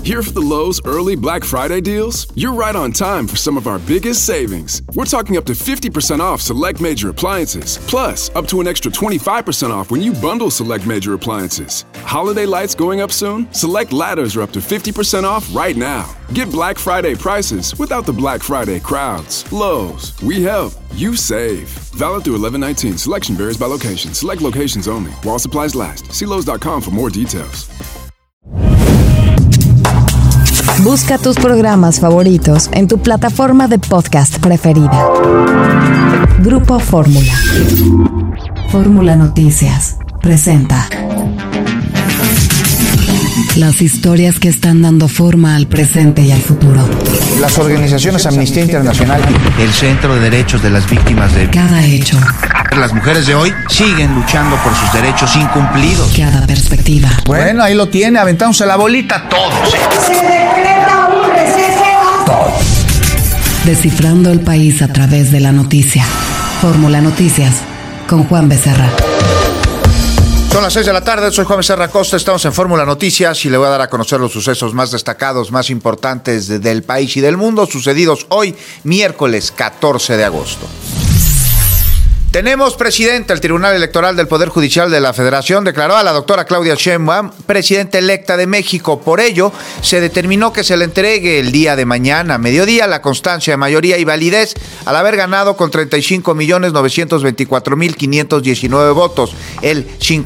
Here for the Lowe's early Black Friday deals? You're right on time for some of our biggest savings. We're talking up to 50% off select major appliances, plus up to an extra 25% off when you bundle select major appliances. Holiday lights going up soon? Select ladders are up to 50% off right now. Get Black Friday prices without the Black Friday crowds. Lowe's, we help, you save. Valid through 11/19. Selection varies by location. Select locations only. While supplies last. See Lowe's.com for more details. Busca tus programas favoritos en tu plataforma de podcast preferida. Grupo Fórmula. Fórmula Noticias presenta las historias que están dando forma al presente y al futuro. Las organizaciones Amnistía Internacional, el Centro de Derechos de las Víctimas de cada hecho. Las mujeres de hoy siguen luchando por sus derechos incumplidos. Cada perspectiva. Bueno, ahí lo tiene, aventándose la bolita todos. Se decreta un receso. Todos. Descifrando el país a través de la noticia. Fórmula Noticias con Juan Becerra. Son las 6 de la tarde, soy Juan Becerra Costa, estamos en Fórmula Noticias y le voy a dar a conocer los sucesos más destacados, más importantes del país y del mundo, sucedidos hoy, miércoles 14 de agosto. Tenemos presidente. El Tribunal Electoral del Poder Judicial de la Federación declaró a la doctora Claudia Sheinbaum presidenta electa de México. Por ello, se determinó que se le entregue el día de mañana, a mediodía, la constancia de mayoría y validez al haber ganado con 35.924.519 votos, el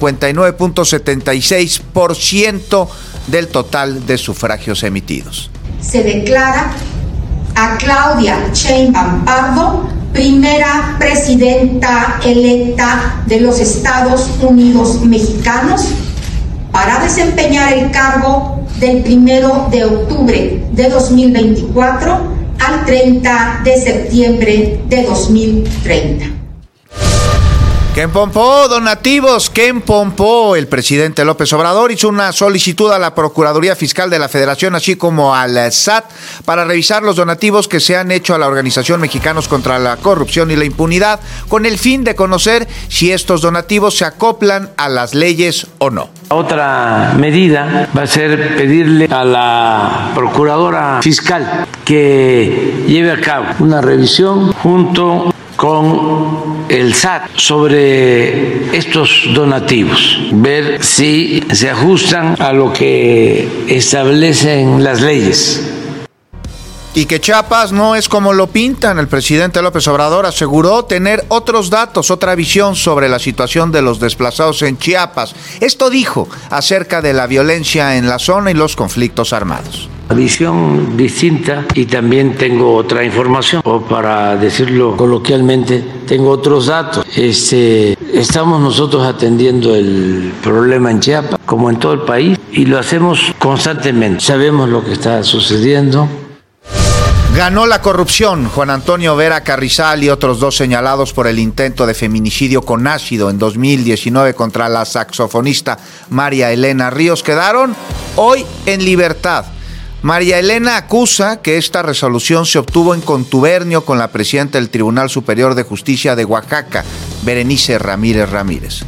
59.76% del total de sufragios emitidos. Se declara a Claudia Sheinbaum Pardo primera presidenta electa de los Estados Unidos mexicanos para desempeñar el cargo del 1 de octubre de 2024 al 30 de septiembre de 2030. Ken Pompó, donativos. Ken Pompó, el presidente López Obrador, hizo una solicitud a la Procuraduría Fiscal de la Federación, así como al SAT, para revisar los donativos que se han hecho a la Organización Mexicanos contra la Corrupción y la Impunidad, con el fin de conocer si estos donativos se acoplan a las leyes o no. Otra medida va a ser pedirle a la Procuradora Fiscal que lleve a cabo una revisión junto con el SAT sobre estos donativos, ver si se ajustan a lo que establecen las leyes. Y que Chiapas no es como lo pintan. El presidente López Obrador aseguró tener otros datos, otra visión sobre la situación de los desplazados en Chiapas. Esto dijo acerca de la violencia en la zona y los conflictos armados. Visión distinta, y también tengo otra información, o para decirlo coloquialmente, tengo otros datos. Estamos nosotros atendiendo el problema en Chiapas, como en todo el país, y lo hacemos constantemente. Sabemos lo que está sucediendo. Ganó la corrupción. Juan Antonio Vera Carrizal y otros dos señalados por el intento de feminicidio con ácido en 2019 contra la saxofonista María Elena Ríos quedaron hoy en libertad. María Elena acusa que esta resolución se obtuvo en contubernio con la presidenta del Tribunal Superior de Justicia de Oaxaca, Berenice Ramírez Ramírez.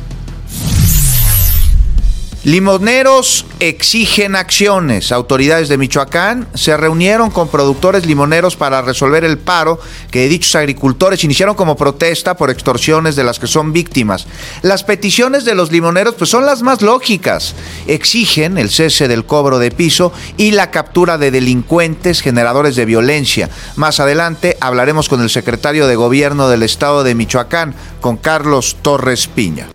Limoneros exigen acciones. Autoridades de Michoacán se reunieron con productores limoneros para resolver el paro que dichos agricultores iniciaron como protesta por extorsiones de las que son víctimas. Las peticiones de los limoneros pues son las más lógicas. Exigen el cese del cobro de piso y la captura de delincuentes generadores de violencia. Más adelante hablaremos con el secretario de Gobierno del Estado de Michoacán, con Carlos Torres Piña.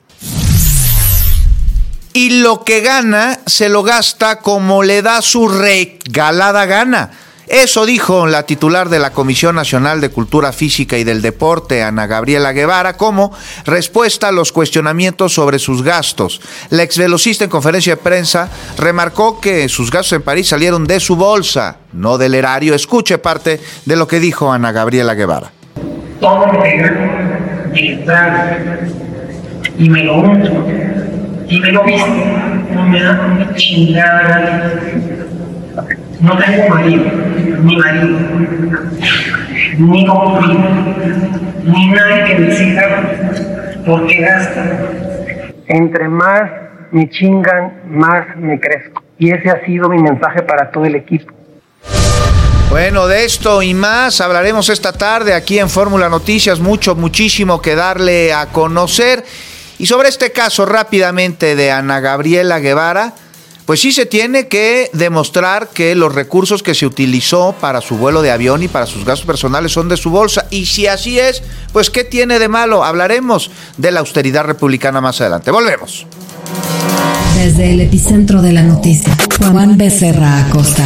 Y lo que gana se lo gasta como le da su regalada gana. Eso dijo la titular de la Comisión Nacional de Cultura Física y del Deporte, Ana Gabriela Guevara, como respuesta a los cuestionamientos sobre sus gastos. La exvelocista en conferencia de prensa remarcó que sus gastos en París salieron de su bolsa, no del erario. Escuche parte de lo que dijo Ana Gabriela Guevara. Todo lo que gano digital y me lo unto y me lo visto, no me da una chingada. No tengo marido, ni comida, ni nadie que me siga porque gasta. Entre más me chingan, más me crezco. y ese ha sido mi mensaje para todo el equipo. Bueno, de esto y más hablaremos esta tarde aquí en Fórmula Noticias, muchísimo que darle a conocer. Y sobre este caso rápidamente de Ana Gabriela Guevara, pues sí se tiene que demostrar que los recursos que se utilizó para su vuelo de avión y para sus gastos personales son de su bolsa. Y si así es, pues ¿qué tiene de malo? Hablaremos de la austeridad republicana más adelante. Volvemos. Desde el epicentro de la noticia, Juan Becerra Acosta.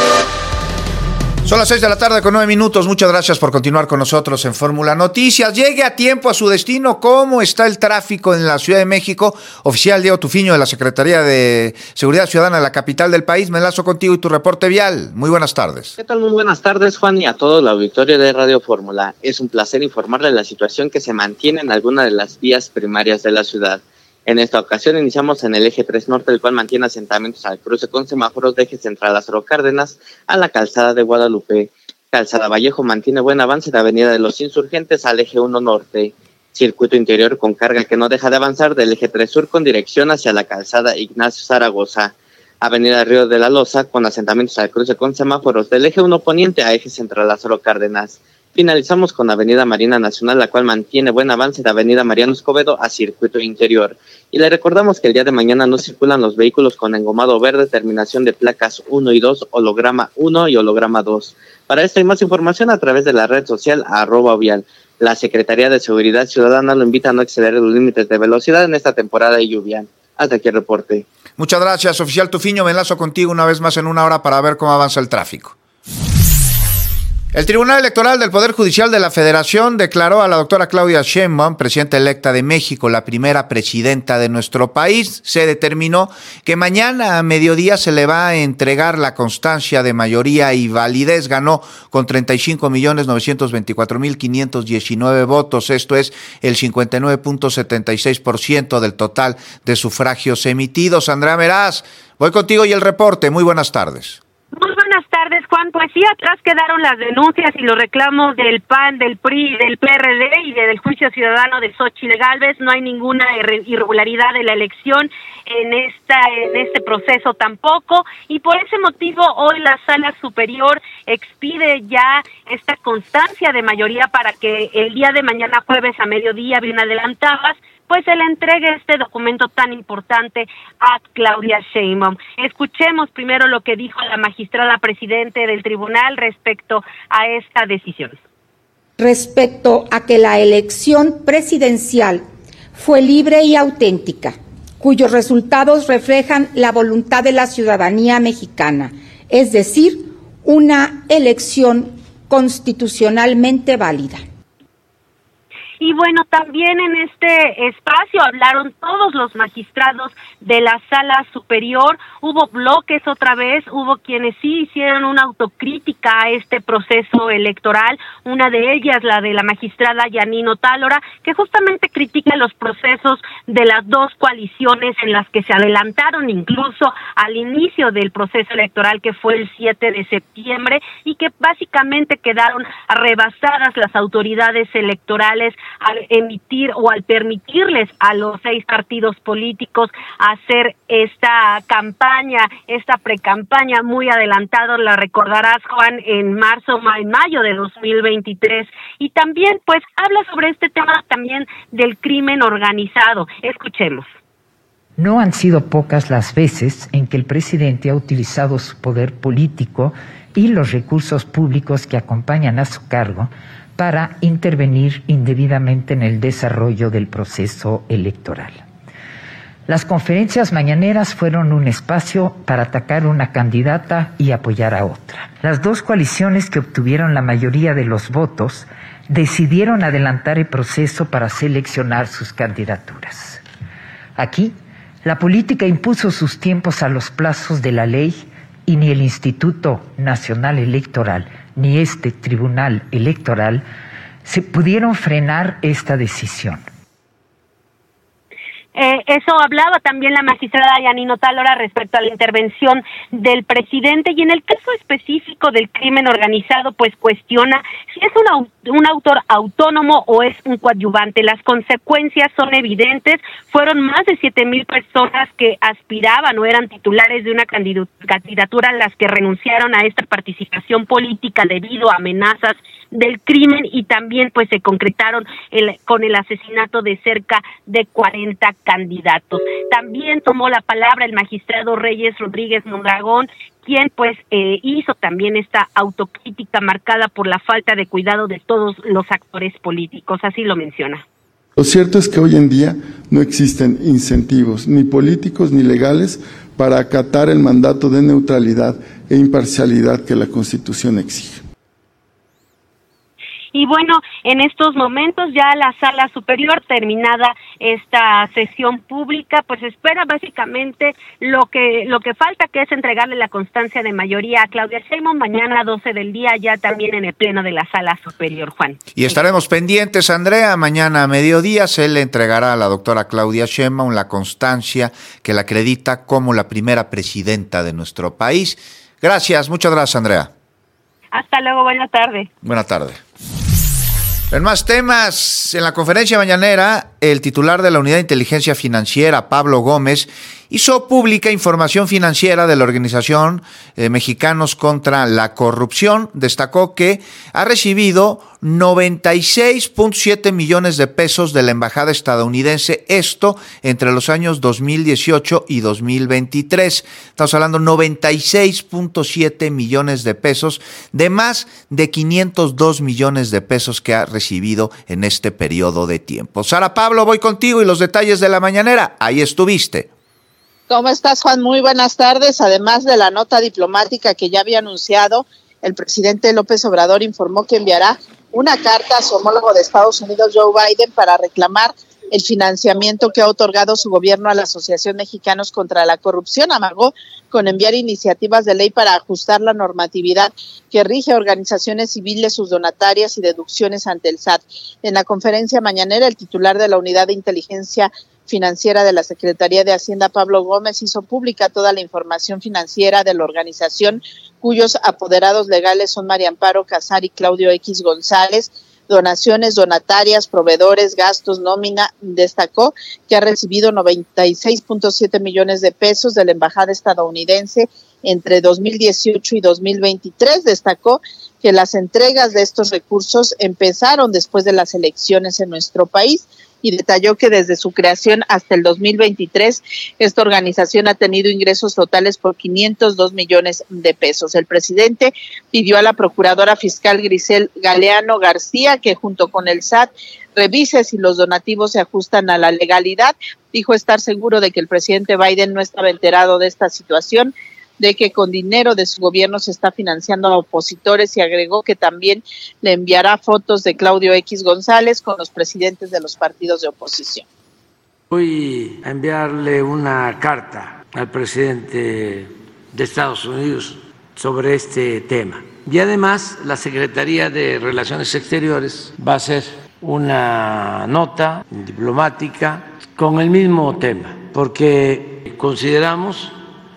Son las 6 de la tarde con 9 minutos. Muchas gracias por continuar con nosotros en Fórmula Noticias. Llegue a tiempo a su destino. ¿Cómo está el tráfico en la Ciudad de México? Oficial Diego Tufiño de la Secretaría de Seguridad Ciudadana de la capital del país. Me enlazo contigo y tu reporte vial. Muy buenas tardes. ¿Qué tal? Muy buenas tardes, Juan, y a todo el auditorio de Radio Fórmula. Es un placer informarle de la situación que se mantiene en alguna de las vías primarias de la ciudad. En esta ocasión iniciamos en el eje 3 norte, el cual mantiene asentamientos al cruce con semáforos de eje central Lázaro Cárdenas a la calzada de Guadalupe. Calzada Vallejo mantiene buen avance de avenida de los Insurgentes al eje 1 norte. Circuito interior con carga que no deja de avanzar del eje 3 sur con dirección hacia la calzada Ignacio Zaragoza. Avenida Río de la Loza con asentamientos al cruce con semáforos del eje 1 poniente a eje central Lázaro Cárdenas. Finalizamos con Avenida Marina Nacional, la cual mantiene buen avance de Avenida Mariano Escobedo a circuito interior. Y le recordamos que el día de mañana no circulan los vehículos con engomado verde, terminación de placas 1 y 2, holograma 1 y holograma 2. Para esto y más información a través de la red social @vial. La Secretaría de Seguridad Ciudadana lo invita a no exceder los límites de velocidad en esta temporada de lluvia. Hasta aquí el reporte. Muchas gracias, oficial Tufiño. Me enlazo contigo una vez más en una hora para ver cómo avanza el tráfico. El Tribunal Electoral del Poder Judicial de la Federación declaró a la doctora Claudia Sheinbaum, presidenta electa de México, la primera presidenta de nuestro país. Se determinó que mañana a mediodía se le va a entregar la constancia de mayoría y validez. Ganó con 35.924.519 votos. Esto es el 59.76% del total de sufragios emitidos. Andrea Meraz, voy contigo y el reporte. Muy buenas tardes. Muy buenas tardes, Juan. Pues sí, atrás quedaron las denuncias y los reclamos del PAN, del PRI, del PRD y del juicio ciudadano de Xóchitl Gálvez. No hay ninguna irregularidad de la elección en este proceso tampoco, y por ese motivo hoy la Sala Superior expide ya esta constancia de mayoría para que el día de mañana jueves a mediodía, bien adelantadas, pues se le entregue este documento tan importante a Claudia Sheinbaum. Escuchemos primero lo que dijo la magistrada presidente del tribunal respecto a esta decisión. Respecto a que la elección presidencial fue libre y auténtica, cuyos resultados reflejan la voluntad de la ciudadanía mexicana, es decir, una elección constitucionalmente válida. Y bueno, también en este espacio hablaron todos los magistrados de la Sala Superior. Hubo bloques otra vez, hubo quienes sí hicieron una autocrítica a este proceso electoral. Una de ellas, la de la magistrada Yanino Tálora, que justamente critica los procesos de las dos coaliciones en las que se adelantaron incluso al inicio del proceso electoral, que fue el 7 de septiembre, y que básicamente quedaron rebasadas las autoridades electorales al emitir o al permitirles a los 6 partidos políticos hacer esta campaña, esta precampaña muy adelantado, la recordarás, Juan, en mayo de 2023. Y también pues habla sobre este tema también del crimen organizado. Escuchemos. No han sido pocas las veces en que el presidente ha utilizado su poder político y los recursos públicos que acompañan a su cargo para intervenir indebidamente en el desarrollo del proceso electoral. Las conferencias mañaneras fueron un espacio para atacar una candidata y apoyar a otra. Las dos coaliciones que obtuvieron la mayoría de los votos decidieron adelantar el proceso para seleccionar sus candidaturas. Aquí, la política impuso sus tiempos a los plazos de la ley y ni el Instituto Nacional Electoral ni este Tribunal Electoral se pudieron frenar esta decisión. Eso hablaba también la magistrada Yanino Tálora respecto a la intervención del presidente, y en el caso específico del crimen organizado, pues cuestiona si es un autor autónomo o es un coadyuvante. Las consecuencias son evidentes. Fueron más de 7,000 personas que aspiraban o eran titulares de una candidatura las que renunciaron a esta participación política debido a amenazas del crimen, y también pues se concretaron con el asesinato de cerca de 40 candidatos. También tomó la palabra el magistrado Reyes Rodríguez Mondragón, quien pues hizo también esta autocrítica marcada por la falta de cuidado de todos los actores políticos, así lo menciona. Lo cierto es que hoy en día no existen incentivos, ni políticos ni legales, para acatar el mandato de neutralidad e imparcialidad que la Constitución exige. Y bueno, en estos momentos ya la Sala Superior, terminada esta sesión pública, pues espera básicamente lo que falta, que es entregarle la constancia de mayoría a Claudia Sheinbaum mañana a 12 del día, ya también en el pleno de la Sala Superior, Juan. Y estaremos pendientes, Andrea, mañana a mediodía se le entregará a la doctora Claudia Sheinbaum la constancia que la acredita como la primera presidenta de nuestro país. Gracias, muchas gracias, Andrea. Hasta luego, buena tarde. Buena tarde. En más temas, en la conferencia mañanera, el titular de la Unidad de Inteligencia Financiera, Pablo Gómez, hizo pública información financiera de la organización Mexicanos contra la Corrupción. Destacó que ha recibido 96.7 millones de pesos de la embajada estadounidense, esto entre los años 2018 y 2023. Estamos hablando de 96.7 millones de pesos, de más de 502 millones de pesos que ha recibido en este periodo de tiempo. Sara Pablo, voy contigo y los detalles de la mañanera. Ahí estuviste. ¿Cómo estás, Juan? Muy buenas tardes. Además de la nota diplomática que ya había anunciado, el presidente López Obrador informó que enviará una carta a su homólogo de Estados Unidos, Joe Biden, para reclamar el financiamiento que ha otorgado su gobierno a la Asociación Mexicanos contra la Corrupción. Amagó con enviar iniciativas de ley para ajustar la normatividad que rige a organizaciones civiles, sus donatarias y deducciones ante el SAT. En la conferencia mañanera, el titular de la Unidad de Inteligencia Financiera de la Secretaría de Hacienda, Pablo Gómez, hizo pública toda la información financiera de la organización, cuyos apoderados legales son María Amparo Casar y Claudio X González. Donaciones, donatarias, proveedores, gastos, nómina. Destacó que ha recibido 96.7 millones de pesos de la embajada estadounidense entre 2018 y 2023. Destacó que las entregas de estos recursos empezaron después de las elecciones en nuestro país, y detalló que desde su creación hasta el 2023, esta organización ha tenido ingresos totales por 502 millones de pesos. El presidente pidió a la procuradora fiscal Grisel Galeano García que junto con el SAT revise si los donativos se ajustan a la legalidad. Dijo estar seguro de que el presidente Biden no estaba enterado de esta situación, de que con dinero de su gobierno se está financiando a opositores, y agregó que también le enviará fotos de Claudio X González con los presidentes de los partidos de oposición. Voy a enviarle una carta al presidente de Estados Unidos sobre este tema. Y además la Secretaría de Relaciones Exteriores va a hacer una nota diplomática con el mismo tema, porque consideramos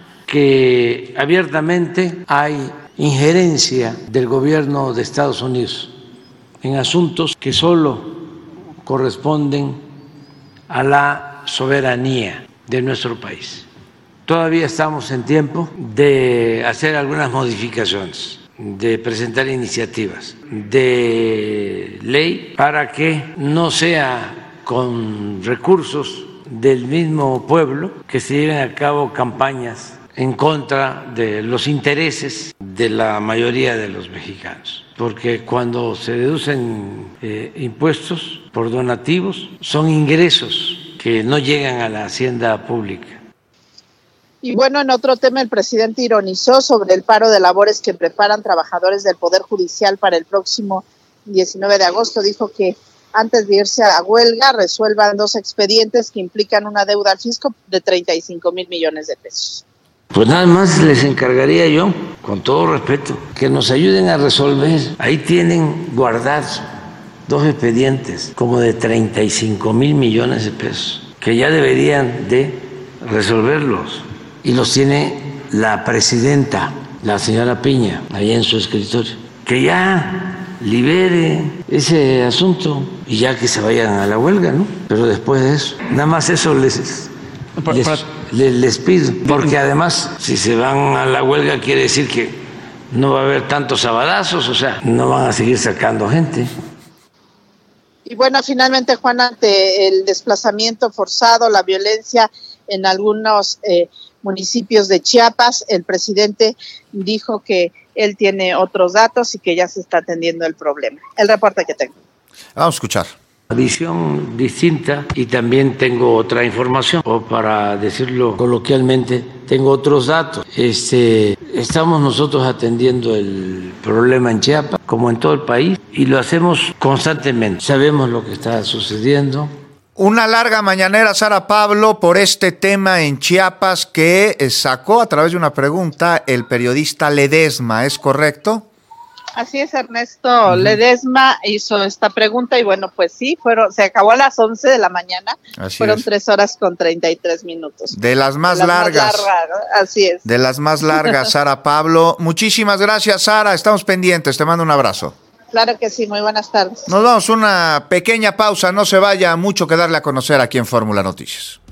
que abiertamente hay injerencia del gobierno de Estados Unidos en asuntos que solo corresponden a la soberanía de nuestro país. Todavía estamos en tiempo de hacer algunas modificaciones, de presentar iniciativas de ley para que no sea con recursos del mismo pueblo que se lleven a cabo campañas en contra de los intereses de la mayoría de los mexicanos, porque cuando se deducen impuestos por donativos son ingresos que no llegan a la hacienda pública. Y bueno, en otro tema, el presidente ironizó sobre el paro de labores que preparan trabajadores del Poder Judicial para el próximo 19 de agosto. Dijo que antes de irse a huelga resuelvan 2 expedientes que implican una deuda al fisco de 35,000 millones de pesos. Pues nada más les encargaría yo, con todo respeto, que nos ayuden a resolver. Ahí tienen guardados 2 expedientes como de 35,000 millones de pesos. que ya deberían de resolverlos, y los tiene la presidenta, la señora Piña, ahí en su escritorio, que ya libere ese asunto y ya que se vayan a la huelga, ¿no? Pero después de eso, nada más eso les pido, porque además si se van a la huelga quiere decir que no va a haber tantos sabadazos, o sea, no van a seguir sacando gente. Y bueno, finalmente, Juan, ante el desplazamiento forzado, la violencia en algunos municipios de Chiapas, el presidente dijo que él tiene otros datos y que ya se está atendiendo el problema. El reporte que tengo. Vamos a escuchar. Visión distinta, y también tengo otra información, o para decirlo coloquialmente, tengo otros datos. Estamos nosotros atendiendo el problema en Chiapas, como en todo el país, y lo hacemos constantemente. Sabemos lo que está sucediendo. Una larga mañanera, Sara Pablo, por este tema en Chiapas que sacó a través de una pregunta el periodista Ledesma, ¿es correcto? Así es, Ernesto. Ledesma hizo esta pregunta y bueno, pues sí, se acabó a las 11 de la mañana. Así fueron es. 3 horas con 33 minutos. De las más largas. ¿no? Así es. De las más largas, Sara Pablo. Muchísimas gracias, Sara. Estamos pendientes. Te mando un abrazo. Claro que sí. Muy buenas tardes. Nos damos una pequeña pausa. No se vaya, mucho que darle a conocer aquí en Fórmula Noticias.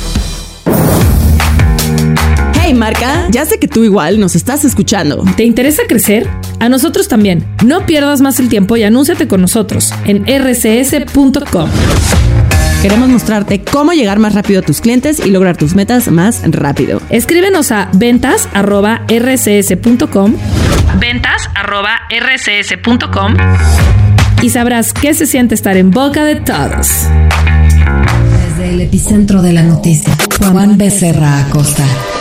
Hey Marca, ya sé que tú igual nos estás escuchando. ¿Te interesa crecer? A nosotros también. No pierdas más el tiempo y anúnciate con nosotros en rcs.com. Queremos mostrarte cómo llegar más rápido a tus clientes y lograr tus metas más rápido. Escríbenos a ventas@rcs.com. ventas@rcs.com y sabrás qué se siente estar en boca de todos. Desde el epicentro de la noticia, Juan Becerra Acosta.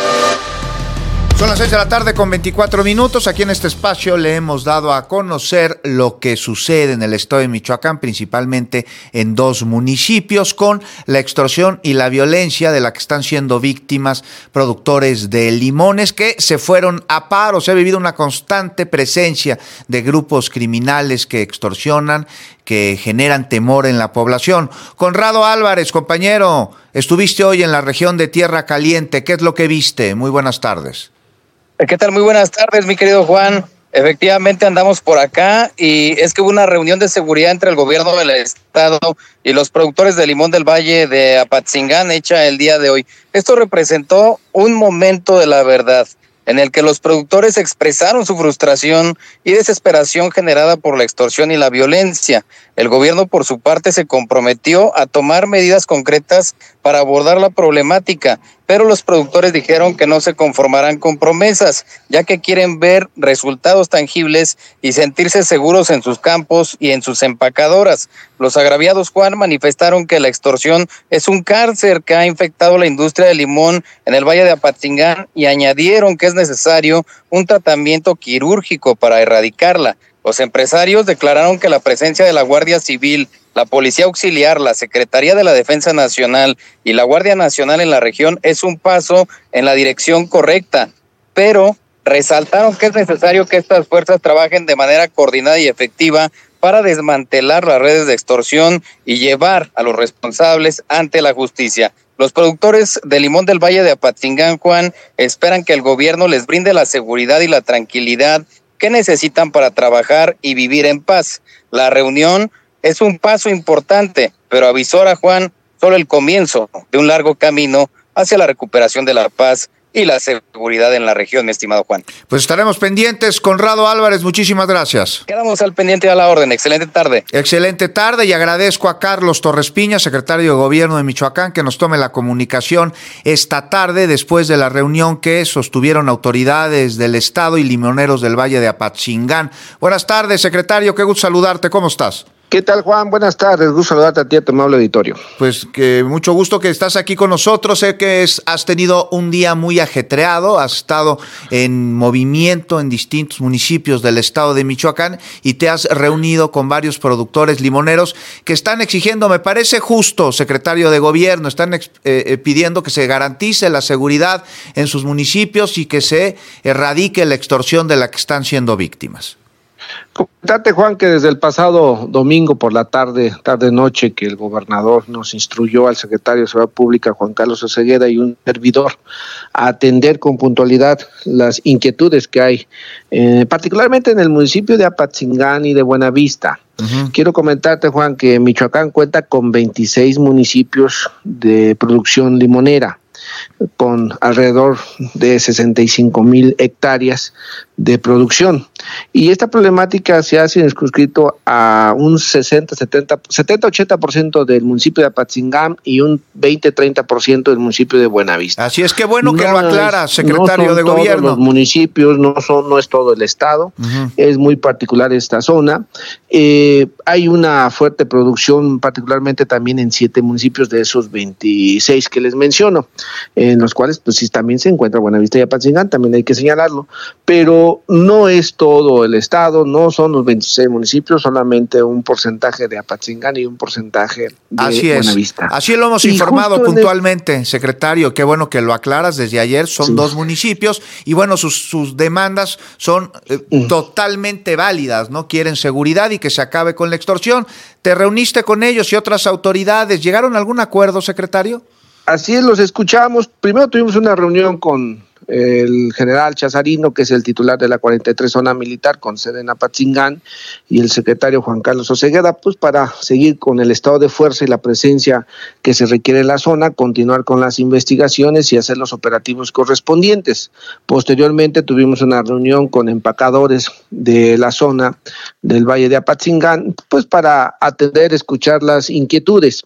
Son las 6 de la tarde con 24 minutos. Aquí en este espacio le hemos dado a conocer lo que sucede en el estado de Michoacán, principalmente en 2 municipios, con la extorsión y la violencia de la que están siendo víctimas productores de limones que se fueron a paro. Se ha vivido una constante presencia de grupos criminales que extorsionan, que generan temor en la población. Conrado Álvarez, compañero, estuviste hoy en la región de Tierra Caliente. ¿Qué es lo que viste? Muy buenas tardes. ¿Qué tal? Muy buenas tardes, mi querido Juan. Efectivamente andamos por acá y es que hubo una reunión de seguridad entre el gobierno del estado y los productores de limón del Valle de Apatzingán hecha el día de hoy. Esto representó un momento de la verdad en el que los productores expresaron su frustración y desesperación generada por la extorsión y la violencia. El gobierno, por su parte, se comprometió a tomar medidas concretas para abordar la problemática, pero los productores dijeron que no se conformarán con promesas, ya que quieren ver resultados tangibles y sentirse seguros en sus campos y en sus empacadoras. Los agraviados, Juan, manifestaron que la extorsión es un cáncer que ha infectado la industria del limón en el Valle de Apatzingán y añadieron que es necesario un tratamiento quirúrgico para erradicarla. Los empresarios declararon que la presencia de la Guardia Civil, la Policía Auxiliar, la Secretaría de la Defensa Nacional y la Guardia Nacional en la región es un paso en la dirección correcta, pero resaltaron que es necesario que estas fuerzas trabajen de manera coordinada y efectiva para desmantelar las redes de extorsión y llevar a los responsables ante la justicia. Los productores de limón del Valle de Apatzingán, Juan, esperan que el gobierno les brinde la seguridad y la tranquilidad que necesitan para trabajar y vivir en paz. La reunión es un paso importante, pero avisora, Juan, solo el comienzo de un largo camino hacia la recuperación de la paz y la seguridad en la región, mi estimado Juan. Pues estaremos pendientes. Conrado Álvarez, muchísimas gracias. Quedamos al pendiente y a la orden. Excelente tarde. Excelente tarde y agradezco a Carlos Torres Piña, secretario de Gobierno de Michoacán, que nos tome la comunicación esta tarde después de la reunión que sostuvieron autoridades del Estado y limoneros del Valle de Apatzingán. Buenas tardes, secretario. Qué gusto saludarte. ¿Cómo estás? ¿Qué tal, Juan? Buenas tardes, gusto saludarte a ti, a tu amable auditorio. Pues que mucho gusto que estás aquí con nosotros. Sé que has tenido un día muy ajetreado, has estado en movimiento en distintos municipios del estado de Michoacán y te has reunido con varios productores limoneros que están exigiendo, me parece justo, secretario de Gobierno, están pidiendo que se garantice la seguridad en sus municipios y que se erradique la extorsión de la que están siendo víctimas. Comentarte, Juan, que desde el pasado domingo por la tarde-noche, que el gobernador nos instruyó al secretario de Seguridad Pública, Juan Carlos Osegueda, y un servidor, a atender con puntualidad las inquietudes que hay, particularmente en el municipio de Apatzingán y de Buenavista. Quiero comentarte, Juan, que Michoacán cuenta con 26 municipios de producción limonera, con alrededor de 65,000 hectáreas de producción. Y esta problemática se ha circunscrito a un 70-80% del municipio de Apatzingán y un 20-30% del municipio de Buenavista. Así es, que bueno que lo aclara, secretario de Gobierno. Gobierno. Los municipios no es todo el estado, es muy particular esta zona. Hay una fuerte producción, particularmente también en 7 municipios de esos 26 que les menciono, en los cuales pues sí también se encuentra Buenavista y Apatzingán, también hay que señalarlo, pero no es todo el estado, no son los 26 municipios, solamente un porcentaje de Apatzingán y un porcentaje de Buenavista. Así lo hemos informado puntualmente, secretario, qué bueno que lo aclaras desde ayer, son 2 municipios y bueno, sus demandas son totalmente válidas, ¿no? Quieren seguridad y que se acabe con la extorsión. ¿Te reuniste con ellos y otras autoridades? ¿Llegaron a algún acuerdo, secretario? Así es, los escuchamos. Primero tuvimos una reunión con el general Chazarino, que es el titular de la 43 Zona Militar con sede en Apatzingán, y el secretario Juan Carlos Osegueda, pues para seguir con el estado de fuerza y la presencia que se requiere en la zona, continuar con las investigaciones y hacer los operativos correspondientes. Posteriormente tuvimos una reunión con empacadores de la zona del Valle de Apatzingán, pues para atender, escuchar las inquietudes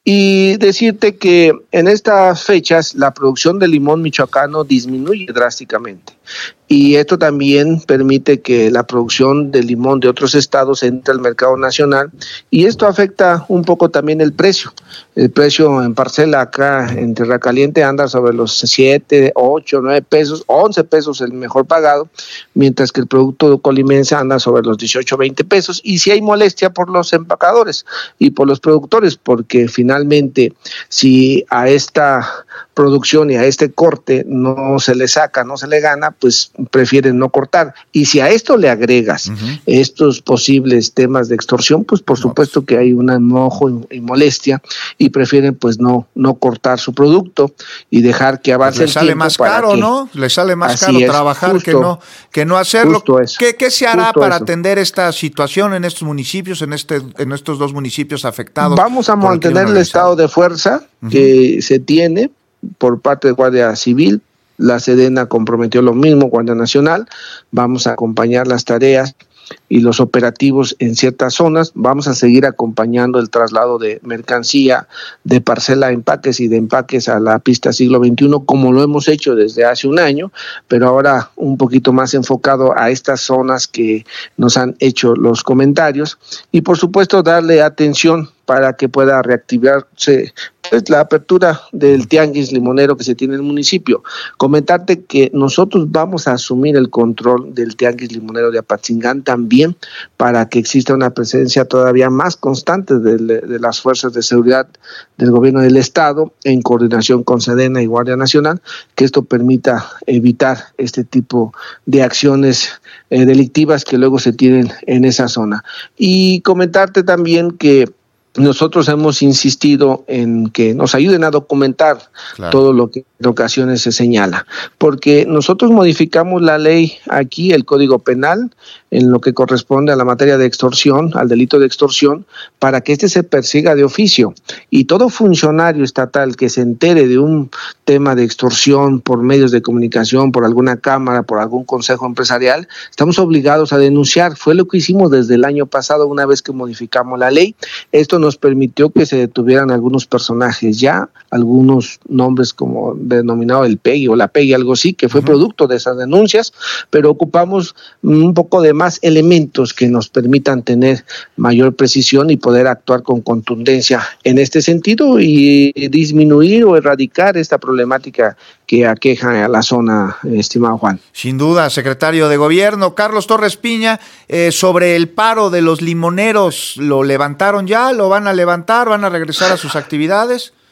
y decirte que en estas fechas la producción de limón michoacano disminuye drásticamente. Y esto también permite que la producción de limón de otros estados entre al mercado nacional, y esto afecta un poco también el precio. El precio en parcela acá en Tierra Caliente anda sobre los 7, 8, 9 pesos, 11 pesos el mejor pagado, mientras que el producto colimense anda sobre los 18, 20 pesos, y si hay molestia por los empacadores y por los productores, porque finalmente si a esta producción y a este corte no se le saca, no se le gana, pues prefieren no cortar. Y si a esto le agregas estos posibles temas de extorsión, pues por supuesto que hay un enojo y molestia, y prefieren pues no cortar su producto y dejar que avance pues el tiempo. Le sale más caro, ¿no? Le sale más caro trabajar que no hacerlo. ¿Qué se hará para atender esta situación en estos municipios, en estos 2 municipios afectados? Vamos a mantener el estado de fuerza que se tiene por parte de Guardia Civil. La Sedena comprometió lo mismo, Guardia Nacional. Vamos a acompañar las tareas y los operativos en ciertas zonas. Vamos a seguir acompañando el traslado de mercancía de parcela a empaques y de empaques a la pista siglo XXI, como lo hemos hecho desde hace un año, pero ahora un poquito más enfocado a estas zonas que nos han hecho los comentarios, y por supuesto darle atención para que pueda reactivarse pues, la apertura del tianguis limonero que se tiene en el municipio. Comentarte que nosotros vamos a asumir el control del tianguis limonero de Apatzingán también, para que exista una presencia todavía más constante de las fuerzas de seguridad del gobierno del estado, en coordinación con Sedena y Guardia Nacional, que esto permita evitar este tipo de acciones delictivas que luego se tienen en esa zona. Y comentarte también que nosotros hemos insistido en que nos ayuden a documentar todo lo que en ocasiones se señala, porque nosotros modificamos la ley aquí, el Código Penal, en lo que corresponde a la materia de extorsión, al delito de extorsión, para que este se persiga de oficio, y todo funcionario estatal que se entere de un tema de extorsión por medios de comunicación, por alguna cámara, por algún consejo empresarial, estamos obligados a denunciar. Fue lo que hicimos desde el año pasado, una vez que modificamos la ley. Esto nos permitió que se detuvieran algunos personajes ya, algunos nombres como denominado el PEGI o la PEGI, algo así, que fue producto de esas denuncias, pero ocupamos un poco de más elementos que nos permitan tener mayor precisión y poder actuar con contundencia en este sentido y disminuir o erradicar esta problemática que aqueja a la zona, estimado Juan. Sin duda, secretario de Gobierno. Carlos Torres Piña, sobre el paro de los limoneros, ¿lo levantaron ya? ¿Lo van a levantar? ¿Van a regresar a sus actividades?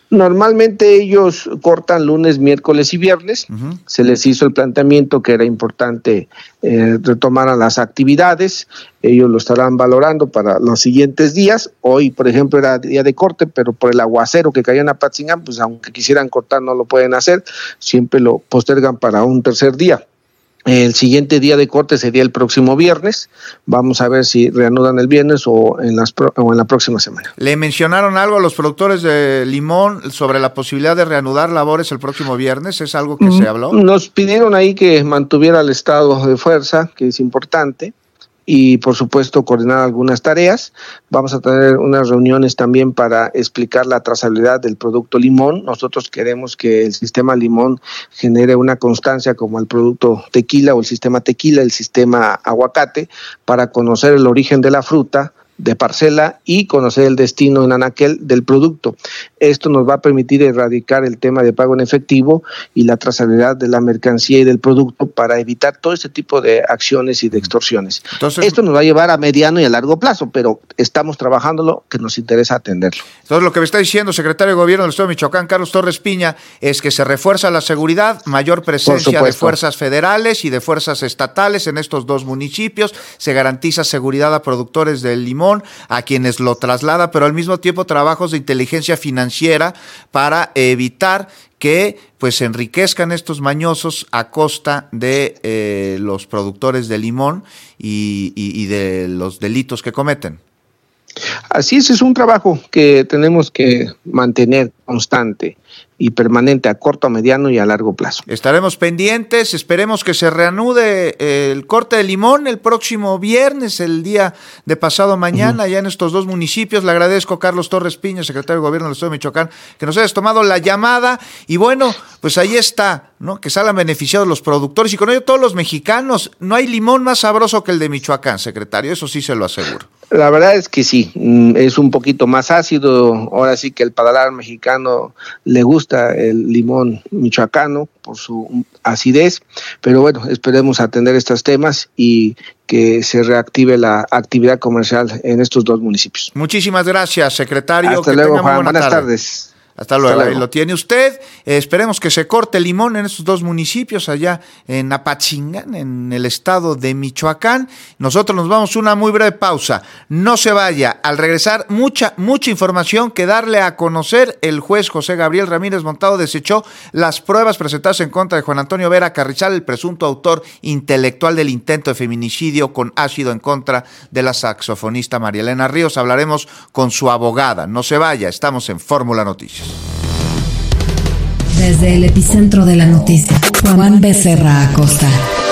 Normalmente ellos cortan lunes, miércoles y viernes. Se les hizo el planteamiento que era importante retomar las actividades. Ellos lo estarán valorando para los siguientes días. Hoy, por ejemplo, era día de corte, pero por el aguacero que cayó en Apatzingán, pues aunque quisieran cortar no lo pueden hacer. Siempre lo postergan para un tercer día. El siguiente día de corte sería el próximo viernes. Vamos a ver si reanudan el viernes o en la próxima semana. ¿Le mencionaron algo a los productores de limón sobre la posibilidad de reanudar labores el próximo viernes? ¿Es algo que se habló? Nos pidieron ahí que mantuviera el estado de fuerza, que es importante, y por supuesto coordinar algunas tareas. Vamos a tener unas reuniones también para explicar la trazabilidad del producto limón. Nosotros queremos que el sistema limón genere una constancia como el producto tequila o el sistema tequila, el sistema aguacate, para conocer el origen de la fruta, de parcela y conocer el destino en anaquel del producto. Esto nos va a permitir erradicar el tema de pago en efectivo y la trazabilidad de la mercancía y del producto para evitar todo este tipo de acciones y de extorsiones. Entonces, esto nos va a llevar a mediano y a largo plazo, pero estamos trabajándolo, que nos interesa atenderlo. Entonces, lo que me está diciendo, secretario de Gobierno del Estado de Michoacán, Carlos Torres Piña, es que se refuerza la seguridad, mayor presencia de fuerzas federales y de fuerzas estatales en estos dos municipios, se garantiza seguridad a productores del limón, a quienes lo traslada, pero al mismo tiempo trabajos de inteligencia financiera para evitar que pues se enriquezcan estos mañosos a costa de los productores de limón y de los delitos que cometen. Así es un trabajo que tenemos que mantener constante y permanente a corto, a mediano y a largo plazo. Estaremos pendientes, esperemos que se reanude el corte de limón el próximo viernes, el día de pasado mañana, ya en estos dos municipios. Le agradezco, Carlos Torres Piña, secretario de Gobierno del Estado de Michoacán, que nos hayas tomado la llamada, y bueno, pues ahí está, ¿no? Que salgan beneficiados los productores y con ello todos los mexicanos. No hay limón más sabroso que el de Michoacán, secretario, eso sí se lo aseguro. La verdad es que sí, es un poquito más ácido, ahora sí que el paladar mexicano le gusta el limón michoacano por su acidez, pero bueno, esperemos atender estos temas y que se reactive la actividad comercial en estos dos municipios. Muchísimas gracias, secretario. Hasta luego, Juan, buenas tardes. Hasta luego. Ahí lo tiene usted. Esperemos que se corte el limón en estos dos municipios allá en Apatzingán, en el estado de Michoacán. Nosotros nos vamos a una muy breve pausa. No se vaya. Al regresar, mucha información que darle a conocer. El juez José Gabriel Ramírez Montado desechó las pruebas presentadas en contra de Juan Antonio Vera Carrizal, el presunto autor intelectual del intento de feminicidio con ácido en contra de la saxofonista María Elena Ríos. Hablaremos con su abogada. No se vaya. Estamos en Fórmula Noticias. Desde el epicentro de la noticia, Juan Becerra Acosta.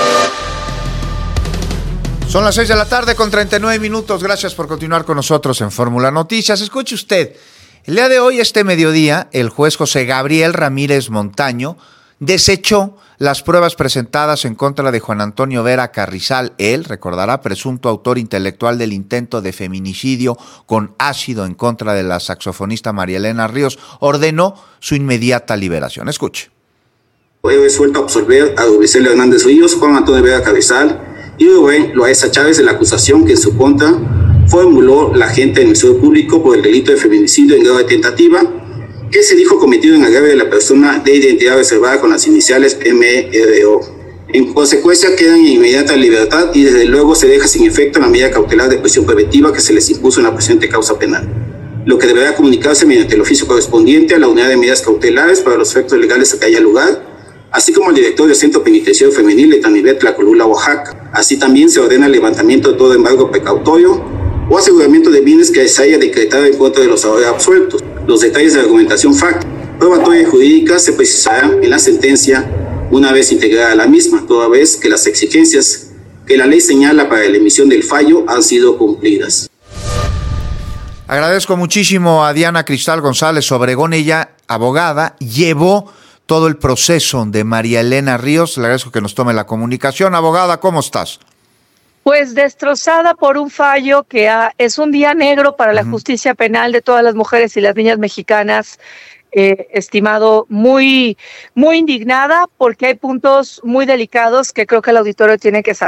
Son las 6 de la tarde con 39 minutos. Gracias por continuar con nosotros en Fórmula Noticias. Escuche usted, el día de hoy, este mediodía, el juez José Gabriel Ramírez Montaño desechó las pruebas presentadas en contra de Juan Antonio Vera Carrizal, él, recordará, presunto autor intelectual del intento de feminicidio con ácido en contra de la saxofonista María Elena Ríos. Ordenó su inmediata liberación. Escuche. He resuelto absolver a Rubicelio Hernández Ríos, Juan Antonio Vera Carrizal y Rubén Loaiza Chávez de la acusación que en su contra formuló la agente del Ministerio Público por el delito de feminicidio en grado de tentativa, que se dijo cometido en agravio de la persona de identidad reservada con las iniciales MRO. En consecuencia, quedan en inmediata libertad y desde luego se deja sin efecto la medida cautelar de prisión preventiva que se les impuso en la presente causa penal, lo que deberá comunicarse mediante el oficio correspondiente a la unidad de medidas cautelares para los efectos legales que haya lugar, así como al director del Centro Penitenciario Femenil de Tanivet, Tlacolula, Oaxaca. Así también se ordena el levantamiento de todo embargo precautorio o aseguramiento de bienes que se haya decretado en contra de los ahora absueltos. Los detalles de la argumentación fáctica, probatoria y jurídica se precisarán en la sentencia una vez integrada la misma, toda vez que las exigencias que la ley señala para la emisión del fallo han sido cumplidas. Agradezco muchísimo a Diana Cristal González Obregón, ella, abogada, llevó todo el proceso de María Elena Ríos. Le agradezco que nos tome la comunicación. Abogada, ¿cómo estás? Pues destrozada por un fallo que es un día negro para la justicia penal de todas las mujeres y las niñas mexicanas, estimado, muy indignada porque hay puntos muy delicados que creo que el auditorio tiene que saber.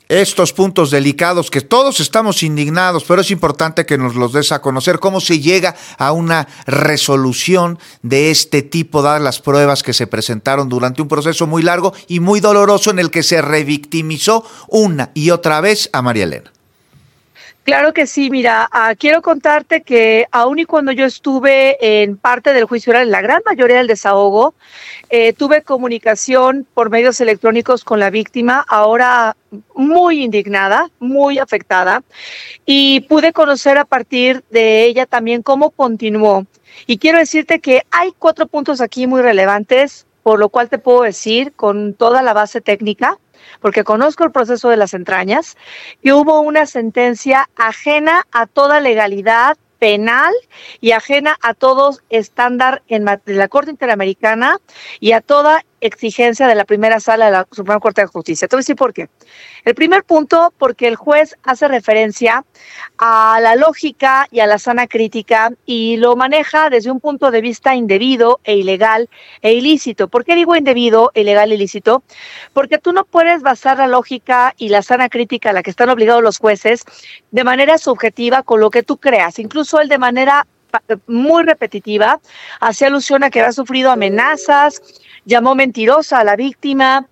estos puntos delicados que todos estamos indignados, pero es importante que nos los des a conocer, cómo se llega a una resolución de este tipo, dadas las pruebas que se presentaron durante un proceso muy largo y muy doloroso en el que se revictimizó una y otra vez a María Elena. Claro que sí, mira, quiero contarte que aun y cuando yo estuve en parte del juicio oral, en la gran mayoría del desahogo, tuve comunicación por medios electrónicos con la víctima, ahora muy indignada, muy afectada, y pude conocer a partir de ella también cómo continuó. Y quiero decirte que hay 4 puntos aquí muy relevantes, por lo cual te puedo decir con toda la base técnica, porque conozco el proceso de las entrañas, que hubo una sentencia ajena a toda legalidad penal y ajena a todo estándar de la Corte Interamericana y a toda exigencia de la primera sala de la Suprema Corte de Justicia. Te voy a decir por qué. El primer punto, porque el juez hace referencia a la lógica y a la sana crítica y lo maneja desde un punto de vista indebido e ilegal e ilícito. ¿Por qué digo indebido, ilegal e ilícito? Porque tú no puedes basar la lógica y la sana crítica a la que están obligados los jueces de manera subjetiva con lo que tú creas. Incluso él de manera muy repetitiva hacía alusión a que había sufrido amenazas, llamó mentirosa a la víctima,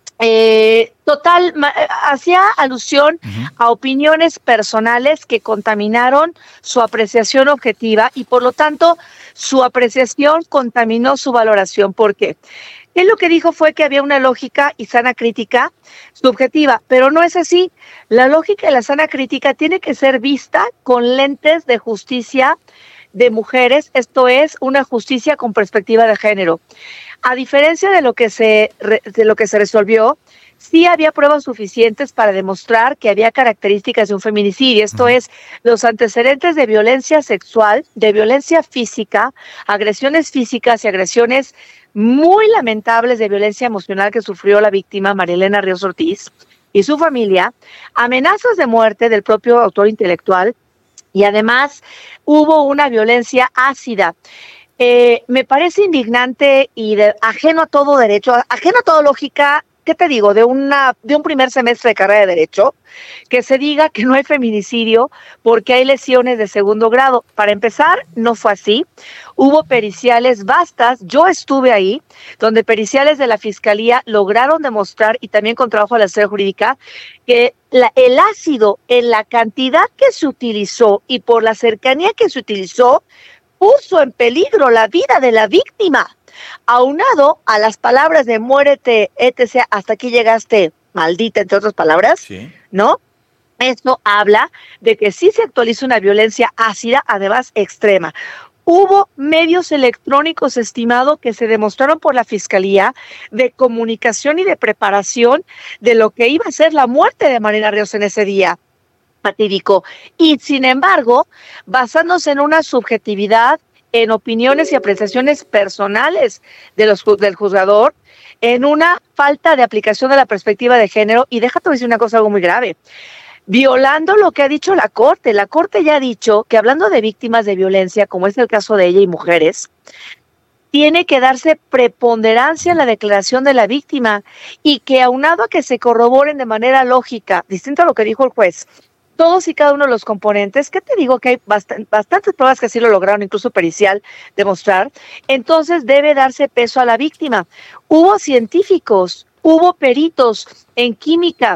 hacía alusión a opiniones personales que contaminaron su apreciación objetiva y por lo tanto su apreciación contaminó su valoración. ¿Por qué? Él lo que dijo fue que había una lógica y sana crítica subjetiva, pero no es así. La lógica y la sana crítica tiene que ser vista con lentes de justicia de mujeres, esto es, una justicia con perspectiva de género. A diferencia de lo que se resolvió, sí había pruebas suficientes para demostrar que había características de un feminicidio, esto es, los antecedentes de violencia sexual, de violencia física, agresiones físicas y agresiones muy lamentables de violencia emocional que sufrió la víctima María Elena Ríos Ortiz y su familia, amenazas de muerte del propio autor intelectual y además hubo una violencia ácida. Me parece indignante y ajeno a todo derecho, ajeno a toda lógica, ¿qué te digo? De un primer semestre de carrera de Derecho, que se diga que no hay feminicidio porque hay lesiones de segundo grado. Para empezar, no fue así. Hubo periciales vastas, yo estuve ahí, donde periciales de la Fiscalía lograron demostrar, y también con trabajo de la Asesoría Jurídica, que el ácido en la cantidad que se utilizó y por la cercanía que se utilizó, puso en peligro la vida de la víctima. Aunado a las palabras de muérete, etc., hasta aquí llegaste, maldita, entre otras palabras, sí, ¿no? Esto habla de que sí se actualiza una violencia ácida, además extrema. Hubo medios electrónicos, estimado, que se demostraron por la Fiscalía de comunicación y de preparación de lo que iba a ser la muerte de María Ríos en ese día fatídico. Y sin embargo, basándose en una subjetividad, en opiniones y apreciaciones personales del juzgador, en una falta de aplicación de la perspectiva de género, y déjate decir una cosa algo muy grave, violando lo que ha dicho la Corte. La Corte ya ha dicho que hablando de víctimas de violencia, como es el caso de ella y mujeres, tiene que darse preponderancia en la declaración de la víctima y que aunado a que se corroboren de manera lógica, distinto a lo que dijo el juez, todos y cada uno de los componentes, que te digo que hay bastantes pruebas que así lo lograron, incluso pericial, demostrar, entonces debe darse peso a la víctima. Hubo científicos, hubo peritos en química,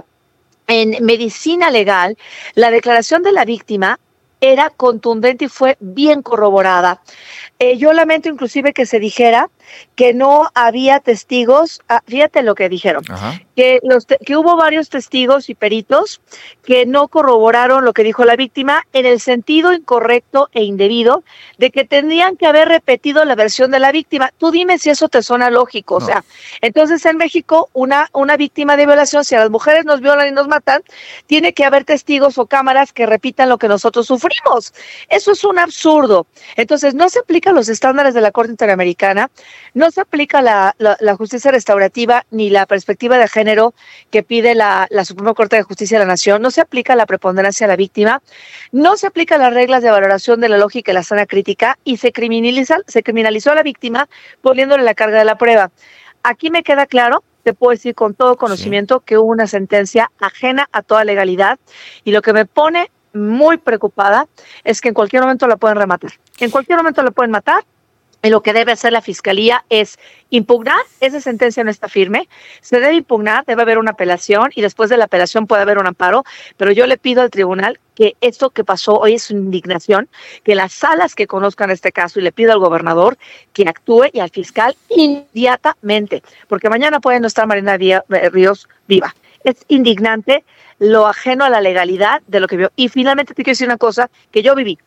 en medicina legal, la declaración de la víctima era contundente y fue bien corroborada. Yo lamento inclusive que se dijera que no había testigos, fíjate lo que dijeron, que hubo varios testigos y peritos que no corroboraron lo que dijo la víctima en el sentido incorrecto e indebido de que tendrían que haber repetido la versión de la víctima. Tú dime si eso te suena lógico. No. O sea, entonces en México una víctima de violación, si a las mujeres nos violan y nos matan, tiene que haber testigos o cámaras que repitan lo que nosotros sufrimos. Eso es un absurdo. Entonces no se aplican los estándares de la Corte Interamericana, no se aplica la justicia restaurativa ni la perspectiva de género que pide la Suprema Corte de Justicia de la Nación, no se aplica la preponderancia a la víctima, no se aplican las reglas de valoración de la lógica y la sana crítica y se criminalizó a la víctima poniéndole la carga de la prueba. Aquí me queda claro, te puedo decir con todo conocimiento que hubo una sentencia ajena a toda legalidad, y lo que me pone muy preocupada es que en cualquier momento la pueden rematar. En cualquier momento la pueden matar. Y lo que debe hacer la Fiscalía es impugnar. Esa sentencia no está firme, se debe impugnar, debe haber una apelación y después de la apelación puede haber un amparo, pero yo le pido al tribunal que esto que pasó hoy es una indignación, que las salas que conozcan este caso, y le pido al gobernador que actúe y al fiscal inmediatamente, porque mañana puede no estar Marina Ríos viva. Es indignante lo ajeno a la legalidad de lo que vio. Y finalmente te quiero decir una cosa que yo viví.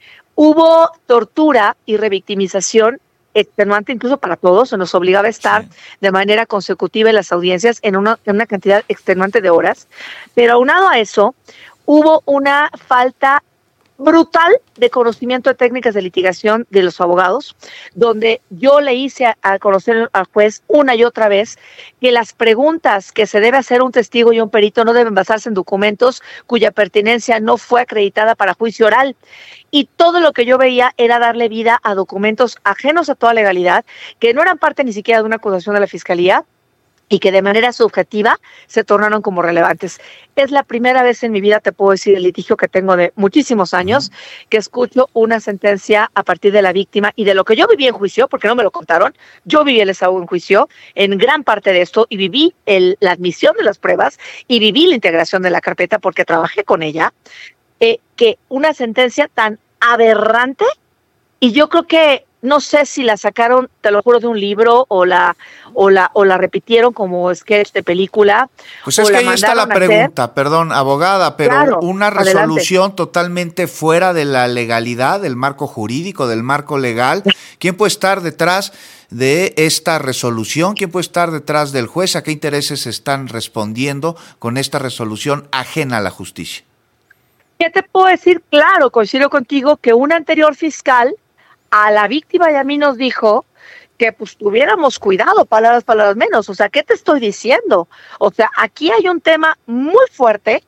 Hubo tortura y revictimización extenuante incluso para todos, se nos obligaba a estar de manera consecutiva en las audiencias en una cantidad extenuante de horas, pero aunado a eso, hubo una falta brutal de conocimiento de técnicas de litigación de los abogados, donde yo le hice a conocer al juez una y otra vez que las preguntas que se debe hacer un testigo y un perito no deben basarse en documentos cuya pertinencia no fue acreditada para juicio oral. Y todo lo que yo veía era darle vida a documentos ajenos a toda legalidad, que no eran parte ni siquiera de una acusación de la Fiscalía, y que de manera subjetiva se tornaron como relevantes. Es la primera vez en mi vida, te puedo decir, el litigio que tengo de muchísimos años, que escucho una sentencia a partir de la víctima y de lo que yo viví en juicio, porque no me lo contaron. Yo viví el desahogo en juicio en gran parte de esto, y viví la admisión de las pruebas, y viví la integración de la carpeta porque trabajé con ella, que una sentencia tan aberrante, y yo creo que no sé si la sacaron, te lo juro, de un libro o la repitieron como sketch de película. Pues es que ahí está la pregunta, perdón, abogada, pero claro, una resolución adelante. Totalmente fuera de la legalidad, del marco jurídico, del marco legal. ¿Quién puede estar detrás de esta resolución? ¿Quién puede estar detrás del juez? ¿A qué intereses están respondiendo con esta resolución ajena a la justicia? ¿Qué te puedo decir? Claro, coincido contigo que un anterior fiscal a la víctima y a mí nos dijo que pues tuviéramos cuidado, palabras menos. O sea, ¿qué te estoy diciendo? O sea, aquí hay un tema muy fuerte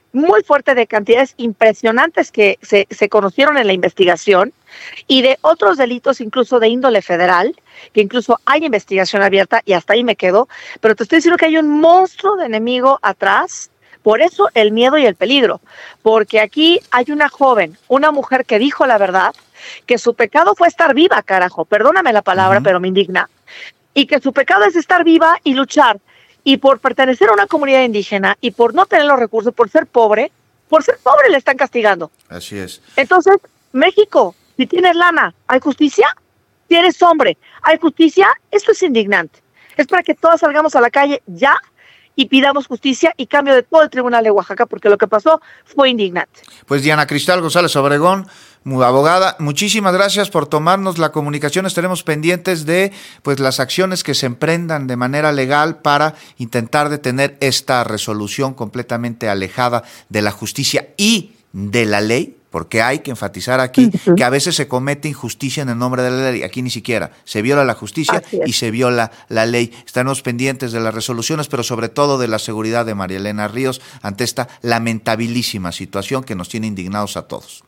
de cantidades impresionantes que se conocieron en la investigación, y de otros delitos incluso de índole federal, que incluso hay investigación abierta, y hasta ahí me quedo, pero te estoy diciendo que hay un monstruo de enemigo atrás. Por eso el miedo y el peligro, porque aquí hay una joven, una mujer que dijo la verdad, que su pecado fue estar viva, carajo, perdóname la palabra, pero me indigna, y que su pecado es estar viva y luchar, y por pertenecer a una comunidad indígena, y por no tener los recursos, por ser pobre le están castigando. Así es. Entonces, México, si tienes lana, ¿hay justicia? Si eres hombre, ¿hay justicia? Esto es indignante. Es para que todos salgamos a la calle ya y pidamos justicia y cambio de todo el Tribunal de Oaxaca, porque lo que pasó fue indignante. Pues Diana Cristal González Obregón, abogada, muchísimas gracias por tomarnos la comunicación. Estaremos pendientes de pues las acciones que se emprendan de manera legal para intentar detener esta resolución completamente alejada de la justicia y de la ley, porque hay que enfatizar aquí que a veces se comete injusticia en el nombre de la ley. Aquí ni siquiera se viola la justicia y se viola la ley. Estaremos pendientes de las resoluciones, pero sobre todo de la seguridad de María Elena Ríos ante esta lamentabilísima situación que nos tiene indignados a todos.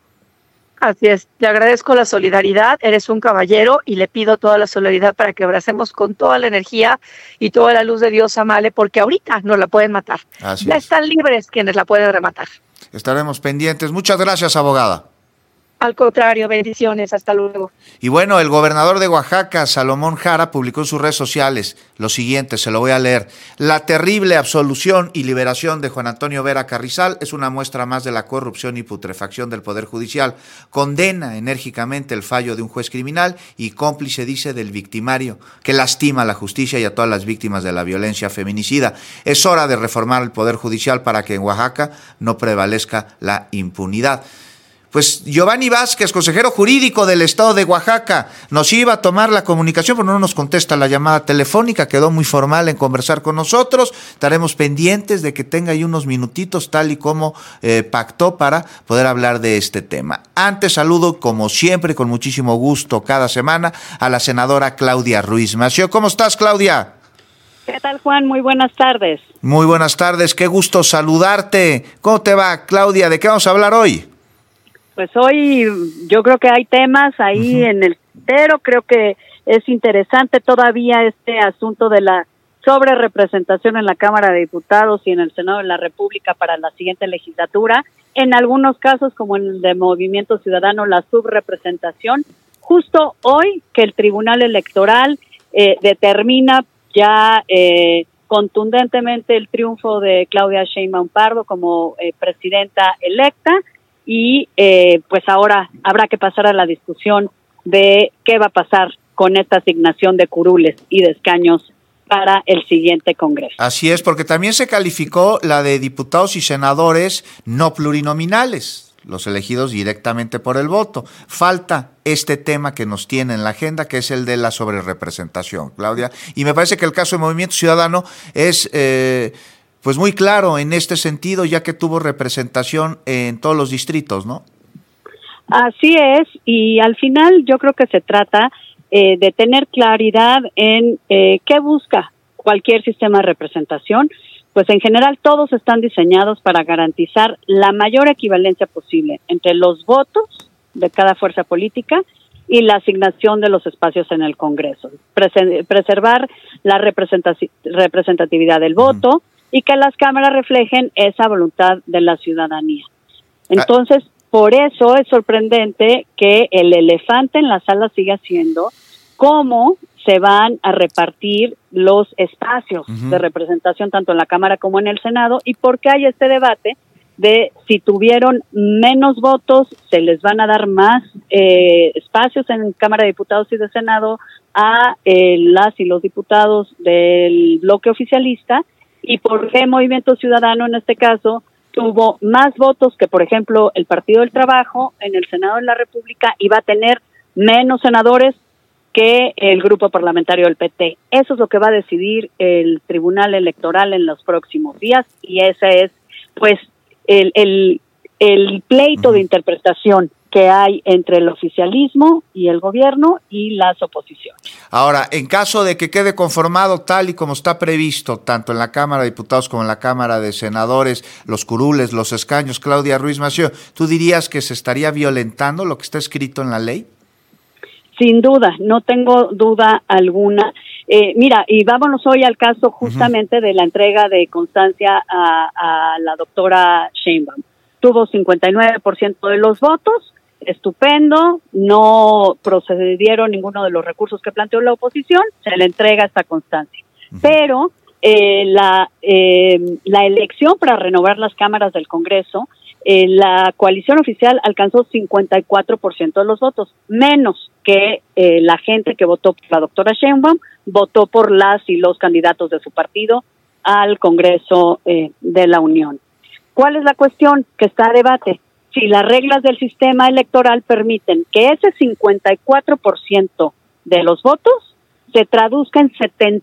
Así es, te agradezco la solidaridad, eres un caballero, y le pido toda la solidaridad para que abracemos con toda la energía y toda la luz de Dios a Male, porque ahorita nos la pueden matar. Así ya es. Están libres quienes la pueden rematar. Estaremos pendientes. Muchas gracias, abogada. Al contrario, bendiciones, hasta luego. Y bueno, el gobernador de Oaxaca, Salomón Jara, publicó en sus redes sociales lo siguiente, se lo voy a leer. La terrible absolución y liberación de Juan Antonio Vera Carrizal es una muestra más de la corrupción y putrefacción del Poder Judicial. Condena enérgicamente el fallo de un juez criminal y cómplice, dice, del victimario, que lastima a la justicia y a todas las víctimas de la violencia feminicida. Es hora de reformar el Poder Judicial para que en Oaxaca no prevalezca la impunidad. Pues Giovanni Vázquez, consejero jurídico del Estado de Oaxaca, nos iba a tomar la comunicación, pero no nos contesta la llamada telefónica, quedó muy formal en conversar con nosotros. Estaremos pendientes de que tenga ahí unos minutitos, tal y como pactó, para poder hablar de este tema. Antes saludo, como siempre, con muchísimo gusto, cada semana, a la senadora Claudia Ruiz Massieu. ¿Cómo estás, Claudia? ¿Qué tal, Juan? Muy buenas tardes. Muy buenas tardes, qué gusto saludarte. ¿Cómo te va, Claudia? ¿De qué vamos a hablar hoy? Pues hoy yo creo que hay temas ahí en el tintero. Creo que es interesante todavía este asunto de la sobre representación en la Cámara de Diputados y en el Senado de la República para la siguiente legislatura. En algunos casos, como en el de Movimiento Ciudadano, la subrepresentación. Justo hoy que el Tribunal Electoral determina ya contundentemente el triunfo de Claudia Sheinbaum Pardo como presidenta electa, y pues ahora habrá que pasar a la discusión de qué va a pasar con esta asignación de curules y de escaños para el siguiente Congreso. Así es, porque también se calificó la de diputados y senadores no plurinominales, los elegidos directamente por el voto. Falta este tema que nos tiene en la agenda, que es el de la sobrerepresentación, Claudia, y me parece que el caso de Movimiento Ciudadano es pues muy claro en este sentido, ya que tuvo representación en todos los distritos, ¿no? Así es, y al final yo creo que se trata de tener claridad en qué busca cualquier sistema de representación. Pues en general todos están diseñados para garantizar la mayor equivalencia posible entre los votos de cada fuerza política y la asignación de los espacios en el Congreso. Preservar la representatividad del voto y que las cámaras reflejen esa voluntad de la ciudadanía. Entonces, por eso es sorprendente que el elefante en la sala siga siendo cómo se van a repartir los espacios de representación tanto en la Cámara como en el Senado, y por qué hay este debate de si tuvieron menos votos, se les van a dar más espacios en Cámara de Diputados y de Senado a las y los diputados del bloque oficialista, y por qué Movimiento Ciudadano en este caso tuvo más votos que, por ejemplo, el Partido del Trabajo en el Senado de la República, y va a tener menos senadores que el grupo parlamentario del PT. Eso es lo que va a decidir el Tribunal Electoral en los próximos días, y ese es pues el pleito de interpretación que hay entre el oficialismo y el gobierno y las oposiciones. Ahora, en caso de que quede conformado tal y como está previsto, tanto en la Cámara de Diputados como en la Cámara de Senadores, los curules, los escaños, Claudia Ruiz Massieu, ¿tú dirías que se estaría violentando lo que está escrito en la ley? Sin duda, no tengo duda alguna. Mira, y vámonos hoy al caso justamente de la entrega de constancia a la doctora Sheinbaum. Tuvo 59% de los votos, estupendo, no procedieron ninguno de los recursos que planteó la oposición, se le entrega esta constancia. Pero la elección para renovar las cámaras del Congreso, la coalición oficial alcanzó 54% de los votos, menos que la gente que votó por la doctora Sheinbaum, votó por las y los candidatos de su partido al Congreso de la Unión. ¿Cuál es la cuestión que está a debate? Si las reglas del sistema electoral permiten que ese 54% de los votos se traduzca en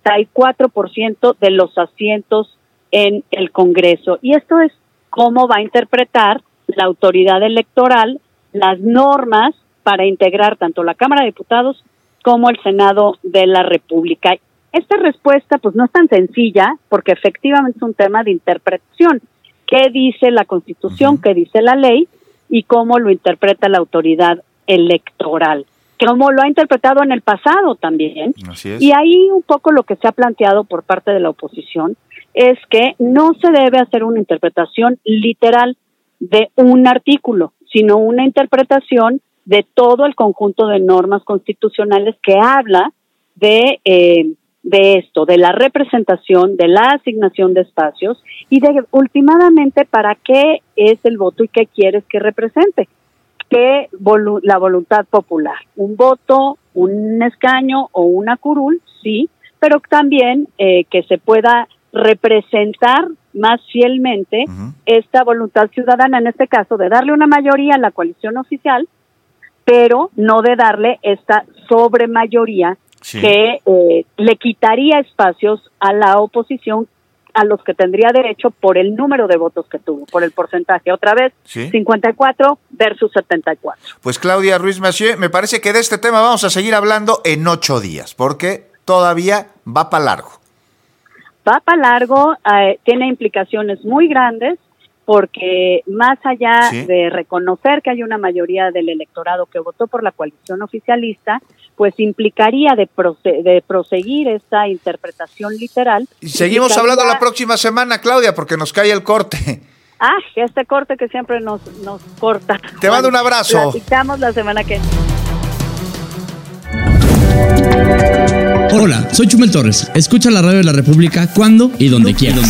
74% de los asientos en el Congreso. Y esto es cómo va a interpretar la autoridad electoral las normas para integrar tanto la Cámara de Diputados como el Senado de la República. Esta respuesta pues no es tan sencilla, porque efectivamente es un tema de interpretación. ¿Qué dice la Constitución? ¿Qué dice la ley? Y cómo lo interpreta la autoridad electoral. Cómo lo ha interpretado en el pasado también. Así es. Y ahí un poco lo que se ha planteado por parte de la oposición es que no se debe hacer una interpretación literal de un artículo, sino una interpretación de todo el conjunto de normas constitucionales que habla de esto, de la representación, de la asignación de espacios y de últimamente para qué es el voto y qué quieres que represente. Que la voluntad popular, un voto, un escaño o una curul, sí, pero también que se pueda representar más fielmente esta voluntad ciudadana, en este caso de darle una mayoría a la coalición oficial, pero no de darle esta sobremayoría que le quitaría espacios a la oposición, a los que tendría derecho por el número de votos que tuvo, por el porcentaje. Otra vez, 54 versus 74. Pues Claudia Ruiz Massieu, me parece que de este tema vamos a seguir hablando en 8 días, porque todavía va para largo. Va para largo, tiene implicaciones muy grandes, porque más allá de reconocer que hay una mayoría del electorado que votó por la coalición oficialista, pues implicaría de proseguir esta interpretación literal. Y seguimos hablando la próxima semana, Claudia, porque nos cae el corte. Este corte que siempre nos corta. Te mando un abrazo. Platicamos la semana que viene. Hola, soy Chumel Torres. Escucha la radio de la República cuando y donde quieras.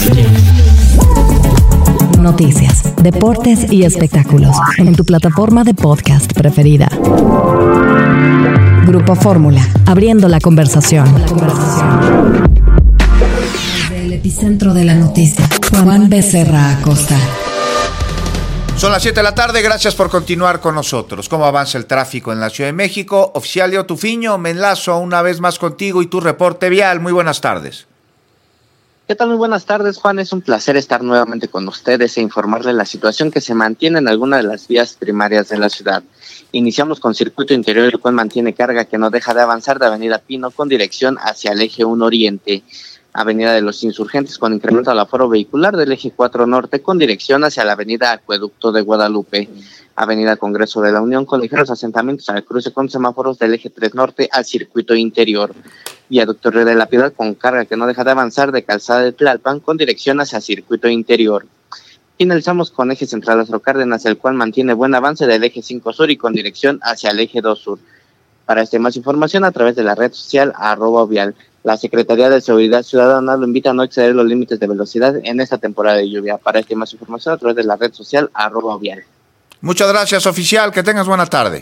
Noticias, deportes y espectáculos en tu plataforma de podcast preferida. Grupo Fórmula, abriendo la conversación. Desde el epicentro de la noticia, Juan Becerra Acosta. Son las 7 de la tarde, gracias por continuar con nosotros. ¿Cómo avanza el tráfico en la Ciudad de México? Oficial Leo Tufiño, me enlazo una vez más contigo y tu reporte vial. Muy buenas tardes. ¿Qué tal? Muy buenas tardes, Juan. Es un placer estar nuevamente con ustedes e informarles la situación que se mantiene en algunas de las vías primarias de la ciudad. Iniciamos con circuito interior, el cual mantiene carga que no deja de avanzar de Avenida Pino con dirección hacia el eje 1 Oriente. Avenida de los Insurgentes con incremento al aforo vehicular del eje 4 Norte con dirección hacia la Avenida Acueducto de Guadalupe. Avenida Congreso de la Unión con ligeros asentamientos al cruce con semáforos del eje 3 Norte al circuito interior. Viaducto Río de la Piedad con carga que no deja de avanzar de Calzada de Tlalpan con dirección hacia circuito interior. Finalizamos con eje central Lázaro Cárdenas, el cual mantiene buen avance del eje 5 Sur y con dirección hacia el eje 2 Sur. Para más información a través de la red social @vial. La Secretaría de Seguridad Ciudadana lo invita a no exceder los límites de velocidad en esta temporada de lluvia. Para más información a través de la red social @vial. Muchas gracias, oficial. Que tengas buena tarde.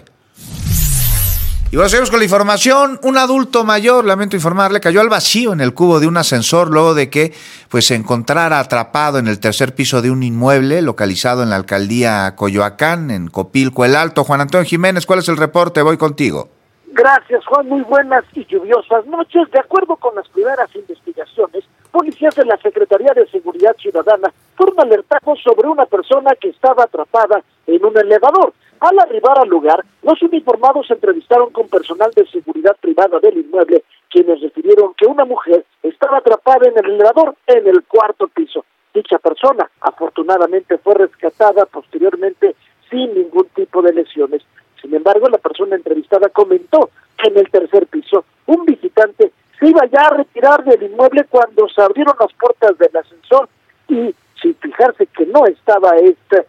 Y bueno, seguimos con la información. Un adulto mayor, lamento informarle, cayó al vacío en el cubo de un ascensor luego de que se encontrara atrapado en el tercer piso de un inmueble localizado en la alcaldía Coyoacán, en Copilco el Alto. Juan Antonio Jiménez, ¿cuál es el reporte? Voy contigo. Gracias, Juan. Muy buenas y lluviosas noches. De acuerdo con las primeras investigaciones, policías de la Secretaría de Seguridad Ciudadana fueron alertados sobre una persona que estaba atrapada en un elevador. Al arribar al lugar, los uniformados se entrevistaron con personal de seguridad privada del inmueble, quienes refirieron que una mujer estaba atrapada en el elevador en el cuarto piso. Dicha persona, afortunadamente, fue rescatada posteriormente sin ningún tipo de lesiones. Sin embargo, la persona entrevistada comentó que en el tercer piso un visitante se iba ya a retirar del inmueble cuando se abrieron las puertas del ascensor y, sin fijarse que no estaba este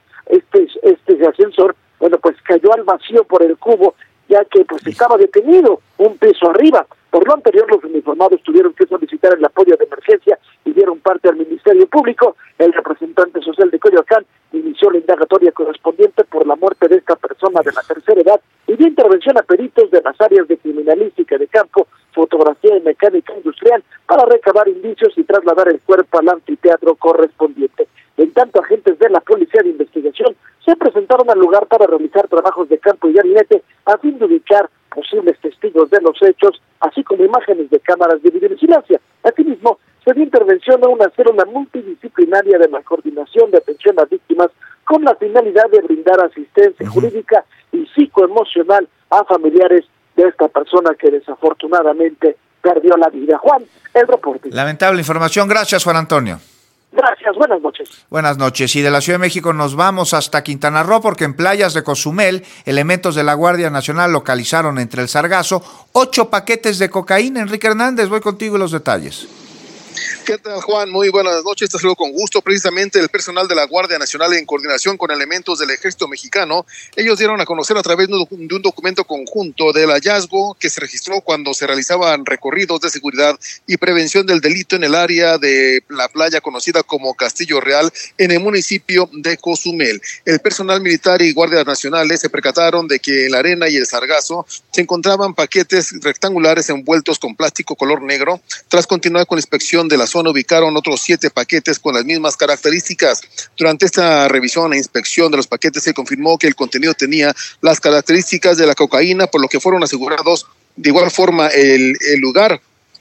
ascensor, pues cayó al vacío por el cubo, ya que estaba detenido un piso arriba. Por lo anterior, los uniformados tuvieron que solicitar el apoyo de emergencia y dieron parte al Ministerio Público. El representante social de Coyoacán inició la indagatoria correspondiente por la muerte de esta persona de la tercera edad y dio intervención a peritos de las áreas de criminalística de campo, fotografía y mecánica industrial para recabar indicios y trasladar el cuerpo al anfiteatro correspondiente. En tanto, agentes de la Policía de Investigación se presentaron al lugar para realizar trabajos de campo y gabinete a fin de ubicar posibles testigos de los hechos, así como imágenes de cámaras de videovigilancia. Asimismo, se dio intervención a una célula multidisciplinaria de la coordinación de atención a víctimas con la finalidad de brindar asistencia jurídica y psicoemocional a familiares de esta persona que desafortunadamente perdió la vida. Juan, el reporte. Lamentable información. Gracias, Juan Antonio. Gracias, buenas noches. Buenas noches. Y de la Ciudad de México nos vamos hasta Quintana Roo porque en playas de Cozumel, elementos de la Guardia Nacional localizaron entre el sargazo 8 paquetes de cocaína. Enrique Hernández, voy contigo y los detalles. ¿Qué tal, Juan? Muy buenas noches, te saludo con gusto. Precisamente el personal de la Guardia Nacional, en coordinación con elementos del Ejército Mexicano, ellos dieron a conocer a través de un documento conjunto del hallazgo que se registró cuando se realizaban recorridos de seguridad y prevención del delito en el área de la playa conocida como Castillo Real, en el municipio de Cozumel. El personal militar y guardias nacionales se percataron de que en la arena y el sargazo se encontraban paquetes rectangulares envueltos con plástico color negro. Tras continuar con la inspección de la zona, ubicaron otros 7 paquetes con las mismas características. Durante esta revisión e inspección de los paquetes se confirmó que el contenido tenía las características de la cocaína, por lo que fueron asegurados. De igual forma, el lugar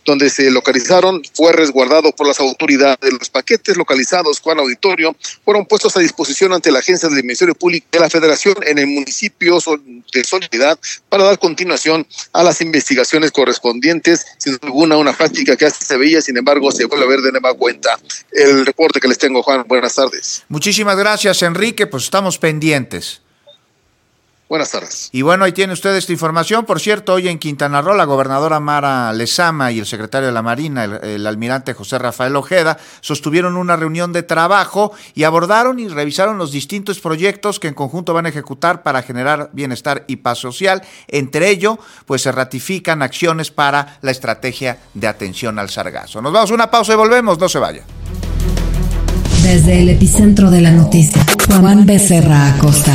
donde se localizaron, fue resguardado por las autoridades. Los paquetes localizados, Juan Auditorio, fueron puestos a disposición ante la Agencia del Ministerio Público de la Federación en el municipio de Soledad para dar continuación a las investigaciones correspondientes. Sin duda una práctica que así se veía, sin embargo, se vuelve a ver de nueva cuenta. El reporte que les tengo, Juan. Buenas tardes. Muchísimas gracias, Enrique. Pues estamos pendientes. Buenas tardes. Y bueno, ahí tiene usted esta información. Por cierto, hoy en Quintana Roo, la gobernadora Mara Lezama y el secretario de la Marina, el almirante José Rafael Ojeda, sostuvieron una reunión de trabajo y abordaron y revisaron los distintos proyectos que en conjunto van a ejecutar para generar bienestar y paz social. Entre ello, pues se ratifican acciones para la estrategia de atención al sargazo. Nos vamos a una pausa y volvemos, no se vaya. Desde el epicentro de la noticia, Juan Becerra Acosta.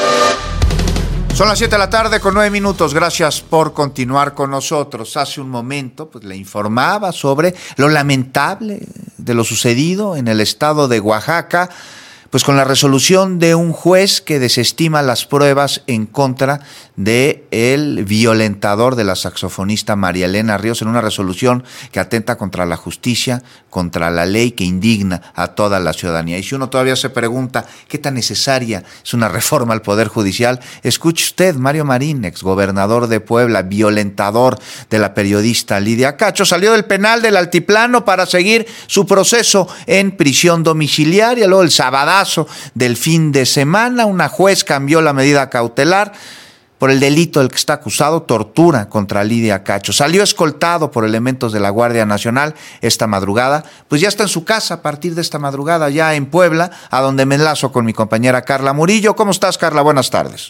Son las 7 de la tarde con 9 minutos. Gracias por continuar con nosotros. Hace un momento pues le informaba sobre lo lamentable de lo sucedido en el estado de Oaxaca, pues con la resolución de un juez que desestima las pruebas en contra de el violentador de la saxofonista María Elena Ríos, en una resolución que atenta contra la justicia, contra la ley, que indigna a toda la ciudadanía. Y si uno todavía se pregunta qué tan necesaria es una reforma al Poder Judicial, escuche usted, Mario Marín, exgobernador de Puebla, violentador de la periodista Lidia Cacho, salió del penal del Altiplano para seguir su proceso en prisión domiciliaria. Luego el sabadazo del fin de semana, una juez cambió la medida cautelar por el delito del que está acusado, tortura contra Lidia Cacho. Salió escoltado por elementos de la Guardia Nacional esta madrugada, pues ya está en su casa a partir de esta madrugada, ya en Puebla, a donde me enlazo con mi compañera Carla Murillo. ¿Cómo estás, Carla? Buenas tardes.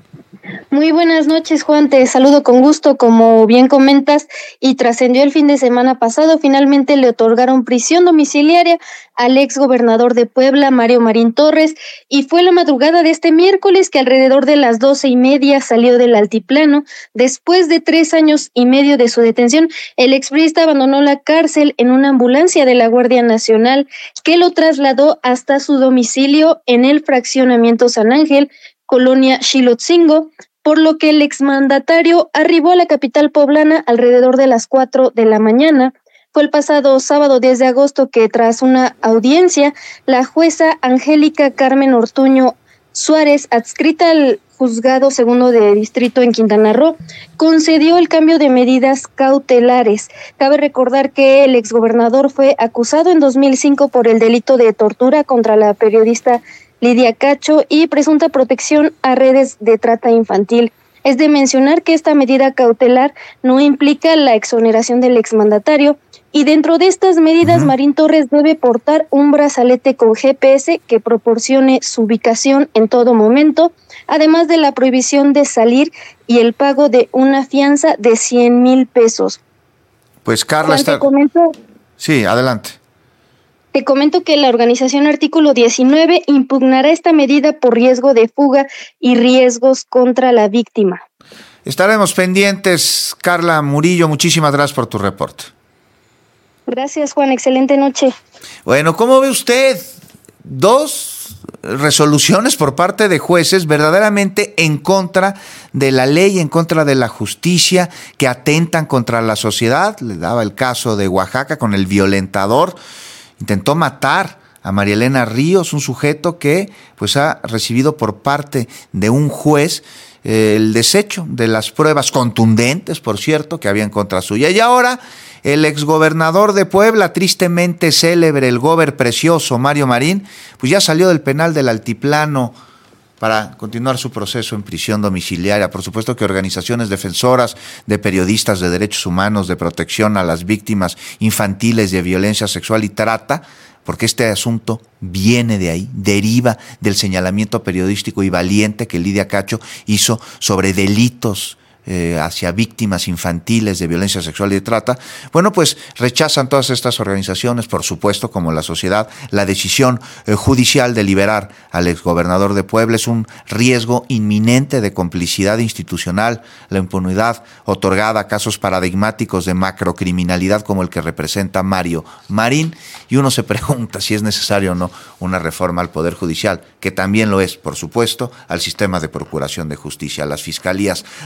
Muy buenas noches, Juan, te saludo con gusto, como bien comentas, y trascendió el fin de semana pasado, finalmente le otorgaron prisión domiciliaria al ex gobernador de Puebla, Mario Marín Torres, y fue la madrugada de este miércoles que alrededor de las 12:30 salió del Altiplano. Después de 3 años y medio de su detención, el expriista abandonó la cárcel en una ambulancia de la Guardia Nacional que lo trasladó hasta su domicilio en el fraccionamiento San Ángel, colonia Xilotzingo, por lo que el exmandatario arribó a la capital poblana alrededor de las 4 de la mañana. Fue el pasado sábado 10 de agosto que, tras una audiencia, la jueza Angélica Carmen Ortuño Suárez, adscrita al Juzgado Segundo de Distrito en Quintana Roo, concedió el cambio de medidas cautelares. Cabe recordar que el exgobernador fue acusado en 2005 por el delito de tortura contra la periodista Lidia Cacho y presunta protección a redes de trata infantil. Es de mencionar que esta medida cautelar no implica la exoneración del exmandatario, y dentro de estas medidas, Marín Torres debe portar un brazalete con GPS que proporcione su ubicación en todo momento, además de la prohibición de salir y el pago de una fianza de 100,000 pesos. Pues Carla está... Sí, adelante. Te comento que la organización Artículo 19 impugnará esta medida por riesgo de fuga y riesgos contra la víctima. Estaremos pendientes, Carla Murillo. Muchísimas gracias por tu reporte. Gracias, Juan. Excelente noche. Bueno, ¿cómo ve usted? 2 resoluciones por parte de jueces verdaderamente en contra de la ley, en contra de la justicia, que atentan contra la sociedad. Le daba el caso de Oaxaca con el violentador. Intentó matar a María Elena Ríos, un sujeto que pues ha recibido por parte de un juez el desecho de las pruebas contundentes, por cierto, que había en contra suya. Y ahora el exgobernador de Puebla, tristemente célebre, el gober precioso Mario Marín, pues ya salió del penal del Altiplano para continuar su proceso en prisión domiciliaria. Por supuesto que organizaciones defensoras de periodistas de derechos humanos, de protección a las víctimas infantiles de violencia sexual y trata, porque este asunto viene de ahí, deriva del señalamiento periodístico y valiente que Lidia Cacho hizo sobre delitos hacia víctimas infantiles de violencia sexual y de trata. Bueno, pues rechazan todas estas organizaciones, por supuesto, como la sociedad, la decisión judicial de liberar al exgobernador de Puebla. Es un riesgo inminente de complicidad institucional, la impunidad otorgada a casos paradigmáticos de macrocriminalidad como el que representa Mario Marín, y uno se pregunta si es necesario o no una reforma al Poder Judicial, que también lo es, por supuesto, al sistema de procuración de justicia, a las fiscalías. Araceli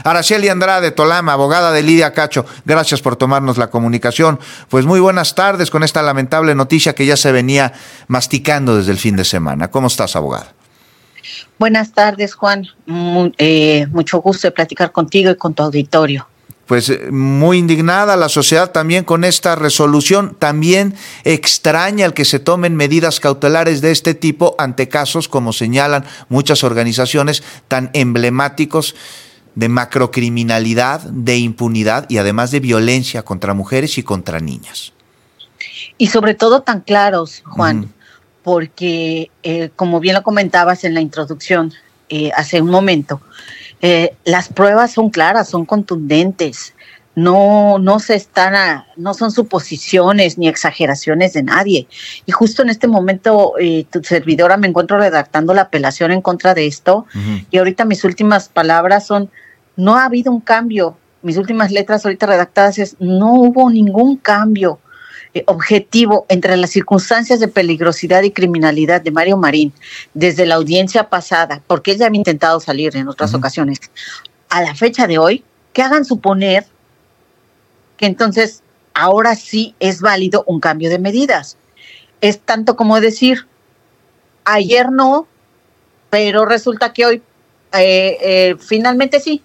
María Andrade Tolama, abogada de Lidia Cacho, gracias por tomarnos la comunicación. Pues muy buenas tardes con esta lamentable noticia que ya se venía masticando desde el fin de semana. ¿Cómo estás, abogada? Buenas tardes, Juan. Mucho gusto de platicar contigo y con tu auditorio. Pues muy indignada la sociedad también con esta resolución. También extraña el que se tomen medidas cautelares de este tipo ante casos, como señalan muchas organizaciones, tan emblemáticos de macrocriminalidad, de impunidad y además de violencia contra mujeres y contra niñas. Y sobre todo tan claros, Juan, porque como bien lo comentabas en la introducción hace un momento, las pruebas son claras, son contundentes, no son suposiciones ni exageraciones de nadie. Y justo en este momento tu servidora me encuentro redactando la apelación en contra de esto, y ahorita mis últimas palabras son: no ha habido un cambio. Mis últimas letras ahorita redactadas es: no hubo ningún cambio objetivo entre las circunstancias de peligrosidad y criminalidad de Mario Marín desde la audiencia pasada, porque él ya había intentado salir en otras ocasiones, a la fecha de hoy, que hagan suponer que entonces ahora sí es válido un cambio de medidas. Es tanto como decir: ayer no, pero resulta que hoy finalmente sí.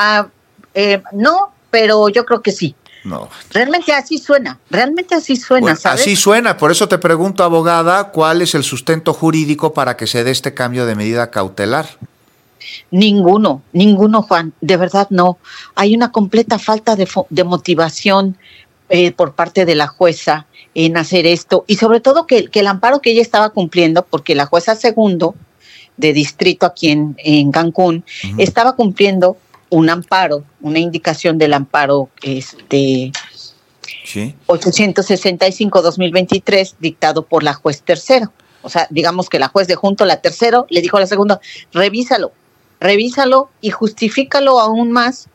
No, pero yo creo que sí. No. Realmente así suena, bueno, ¿sabes? Así suena, por eso te pregunto, abogada, ¿cuál es el sustento jurídico para que se dé este cambio de medida cautelar? Ninguno, Juan, de verdad no. Hay una completa falta de motivación por parte de la jueza en hacer esto, y sobre todo que el amparo que ella estaba cumpliendo, porque la jueza segundo de distrito aquí en Cancún estaba cumpliendo un amparo, una indicación del amparo ¿sí? 865-2023 dictado por la juez tercero. O sea, digamos que la juez de junto, la tercero, le dijo a la segunda: revísalo y justifícalo aún más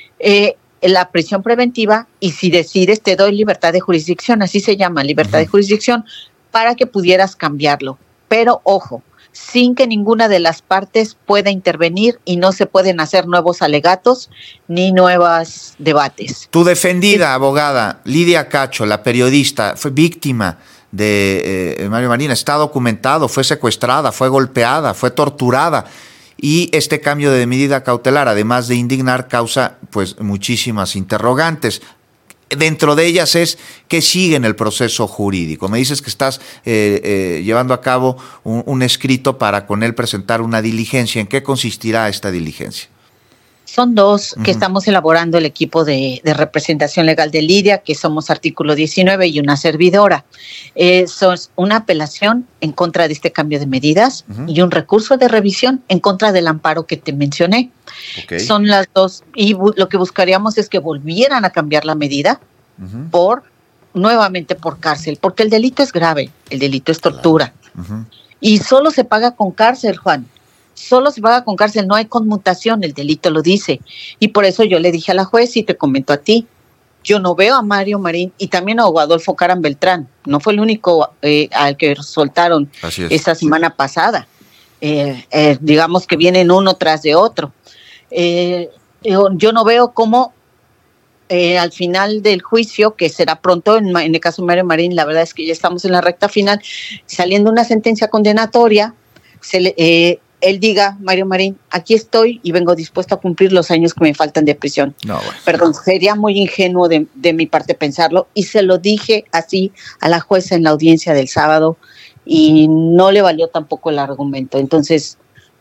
la prisión preventiva, y si decides te doy libertad de jurisdicción, así se llama, libertad de jurisdicción, para que pudieras cambiarlo. Pero ojo, sin que ninguna de las partes pueda intervenir, y no se pueden hacer nuevos alegatos ni nuevos debates. Tu defendida, abogada, Lidia Cacho, la periodista, fue víctima de Mario Marín, está documentado, fue secuestrada, fue golpeada, fue torturada, y este cambio de medida cautelar, además de indignar, causa pues muchísimas interrogantes. Dentro de ellas es qué sigue en el proceso jurídico. Me dices que estás llevando a cabo un escrito para con él presentar una diligencia. ¿En qué consistirá esta diligencia? Son dos que estamos elaborando el equipo de representación legal de Lidia, que somos artículo 19 y una servidora. Son una apelación en contra de este cambio de medidas y un recurso de revisión en contra del amparo que te mencioné. Okay. Son las dos, y lo que buscaríamos es que volvieran a cambiar la medida nuevamente por cárcel, porque el delito es grave, el delito es tortura. Y solo se paga con cárcel, Juan. Solo se paga con cárcel, no hay conmutación, el delito lo dice. Y por eso yo le dije a la juez, y te comento a ti, yo no veo a Mario Marín, y también a Adolfo Caram Beltrán, no fue el único al que soltaron esta semana pasada. Digamos que vienen uno tras de otro. Yo no veo cómo al final del juicio, que será pronto, en el caso de Mario Marín, la verdad es que ya estamos en la recta final, saliendo una sentencia condenatoria, él diga: Mario Marín, aquí estoy y vengo dispuesto a cumplir los años que me faltan de prisión. No, bueno. Perdón, sería muy ingenuo de mi parte pensarlo, y se lo dije así a la jueza en la audiencia del sábado, y no le valió tampoco el argumento. Entonces,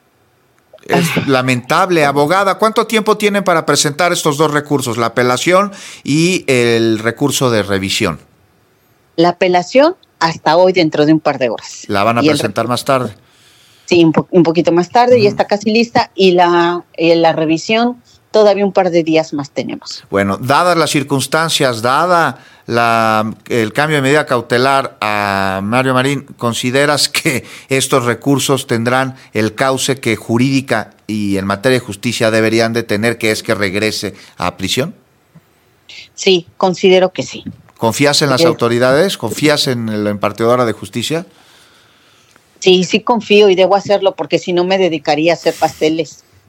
es lamentable. Abogada, ¿cuánto tiempo tienen para presentar estos dos recursos, la apelación y el recurso de revisión? La apelación hasta hoy, dentro de un par de horas. ¿La van a presentar más tarde? Sí, un poquito más tarde, ya está casi lista, y la revisión todavía un par de días más tenemos. Bueno, dadas las circunstancias, dada el cambio de medida cautelar a Mario Marín, ¿consideras que estos recursos tendrán el cauce que jurídica y en materia de justicia deberían de tener, que es que regrese a prisión? Sí, considero que sí. ¿Confías en las autoridades? ¿Confías en la impartidora de justicia? Sí confío, y debo hacerlo, porque si no me dedicaría a hacer pasteles.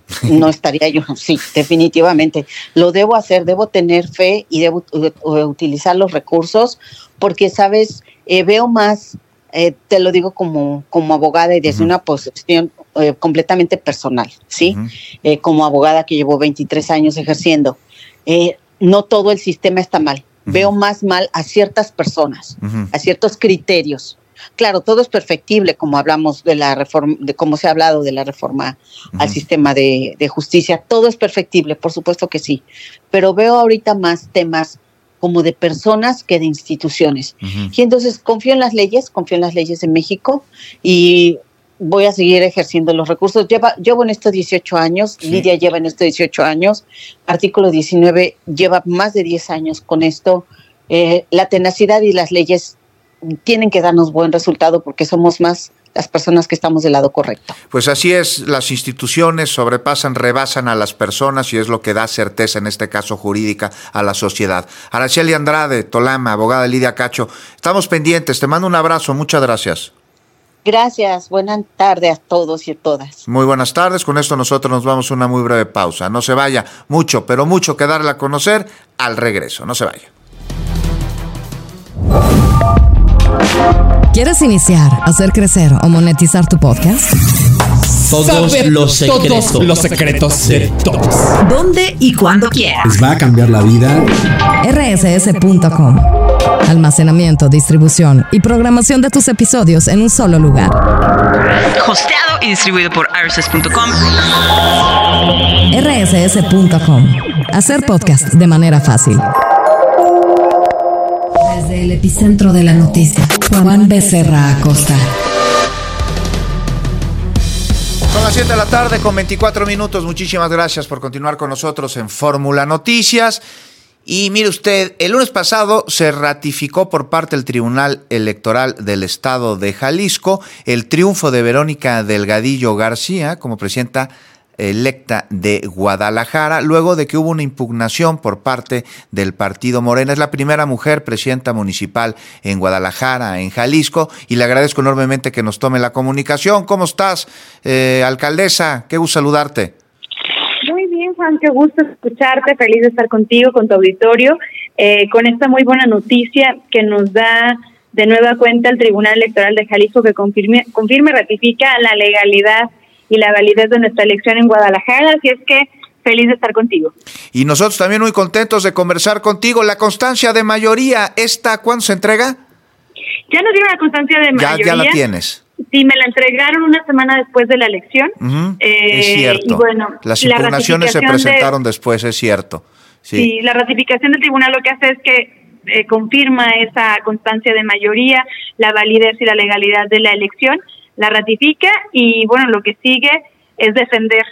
no estaría yo. Sí, definitivamente. Lo debo hacer, debo tener fe y debo utilizar los recursos porque, ¿sabes? Veo más, te lo digo como abogada y desde una posición completamente personal, ¿sí? Como abogada que llevo 23 años ejerciendo. No todo el sistema está mal. Veo más mal a ciertas personas, a ciertos criterios. Claro, todo es perfectible, como hablamos de la reforma, de cómo se ha hablado de la reforma al sistema de justicia. Todo es perfectible, por supuesto que sí. Pero veo ahorita más temas como de personas que de instituciones. Y entonces confío en las leyes de México y voy a seguir ejerciendo los recursos. Llevo en estos 18 años, sí. Lidia lleva en estos 18 años, Artículo 19 lleva más de 10 años con esto. La tenacidad y las leyes tienen que darnos buen resultado porque somos más las personas que estamos del lado correcto. Pues así es, las instituciones rebasan a las personas y es lo que da certeza, en este caso jurídica, a la sociedad. Araceli Andrade, Tolama, abogada Lidia Cacho, estamos pendientes, te mando un abrazo, muchas gracias. Gracias, buenas tardes a todos y a todas. Muy buenas tardes, con esto nosotros nos vamos a una muy breve pausa. No se vaya, mucho, pero mucho que darle a conocer al regreso, no se vaya. ¿Quieres iniciar, hacer crecer o monetizar tu podcast? Todos los secretos de todos. ¿Dónde y cuándo quieras? Les va a cambiar la vida. rss.com. Almacenamiento, distribución y programación de tus episodios en un solo lugar. Hosteado y distribuido por rss.com. rss.com. Hacer podcast de manera fácil. Desde el epicentro de la noticia, Juan Becerra Acosta. Son las 7 de la tarde con 24 minutos. Muchísimas gracias por continuar con nosotros en Fórmula Noticias. Y mire usted, el lunes pasado se ratificó por parte del Tribunal Electoral del Estado de Jalisco el triunfo de Verónica Delgadillo García como presidenta electa de Guadalajara, luego de que hubo una impugnación por parte del partido Morena. Es la primera mujer presidenta municipal en Guadalajara, en Jalisco, y le agradezco enormemente que nos tome la comunicación. ¿Cómo estás, alcaldesa? Qué gusto saludarte. Muy bien, Juan, qué gusto escucharte, feliz de estar contigo, con tu auditorio, con esta muy buena noticia que nos da de nueva cuenta el Tribunal Electoral de Jalisco, que confirma y ratifica la legalidad y la validez de nuestra elección en Guadalajara, así es que feliz de estar contigo. Y nosotros también muy contentos de conversar contigo. La constancia de mayoría, ¿cuándo se entrega? Ya nos dieron la constancia de mayoría. Ya la tienes. Sí, me la entregaron una semana después de la elección. Es cierto. Y bueno, las impugnaciones se presentaron después, es cierto. Sí, la ratificación del tribunal lo que hace es que confirma esa constancia de mayoría, la validez y la legalidad de la elección, la ratifica y bueno, lo que sigue es defender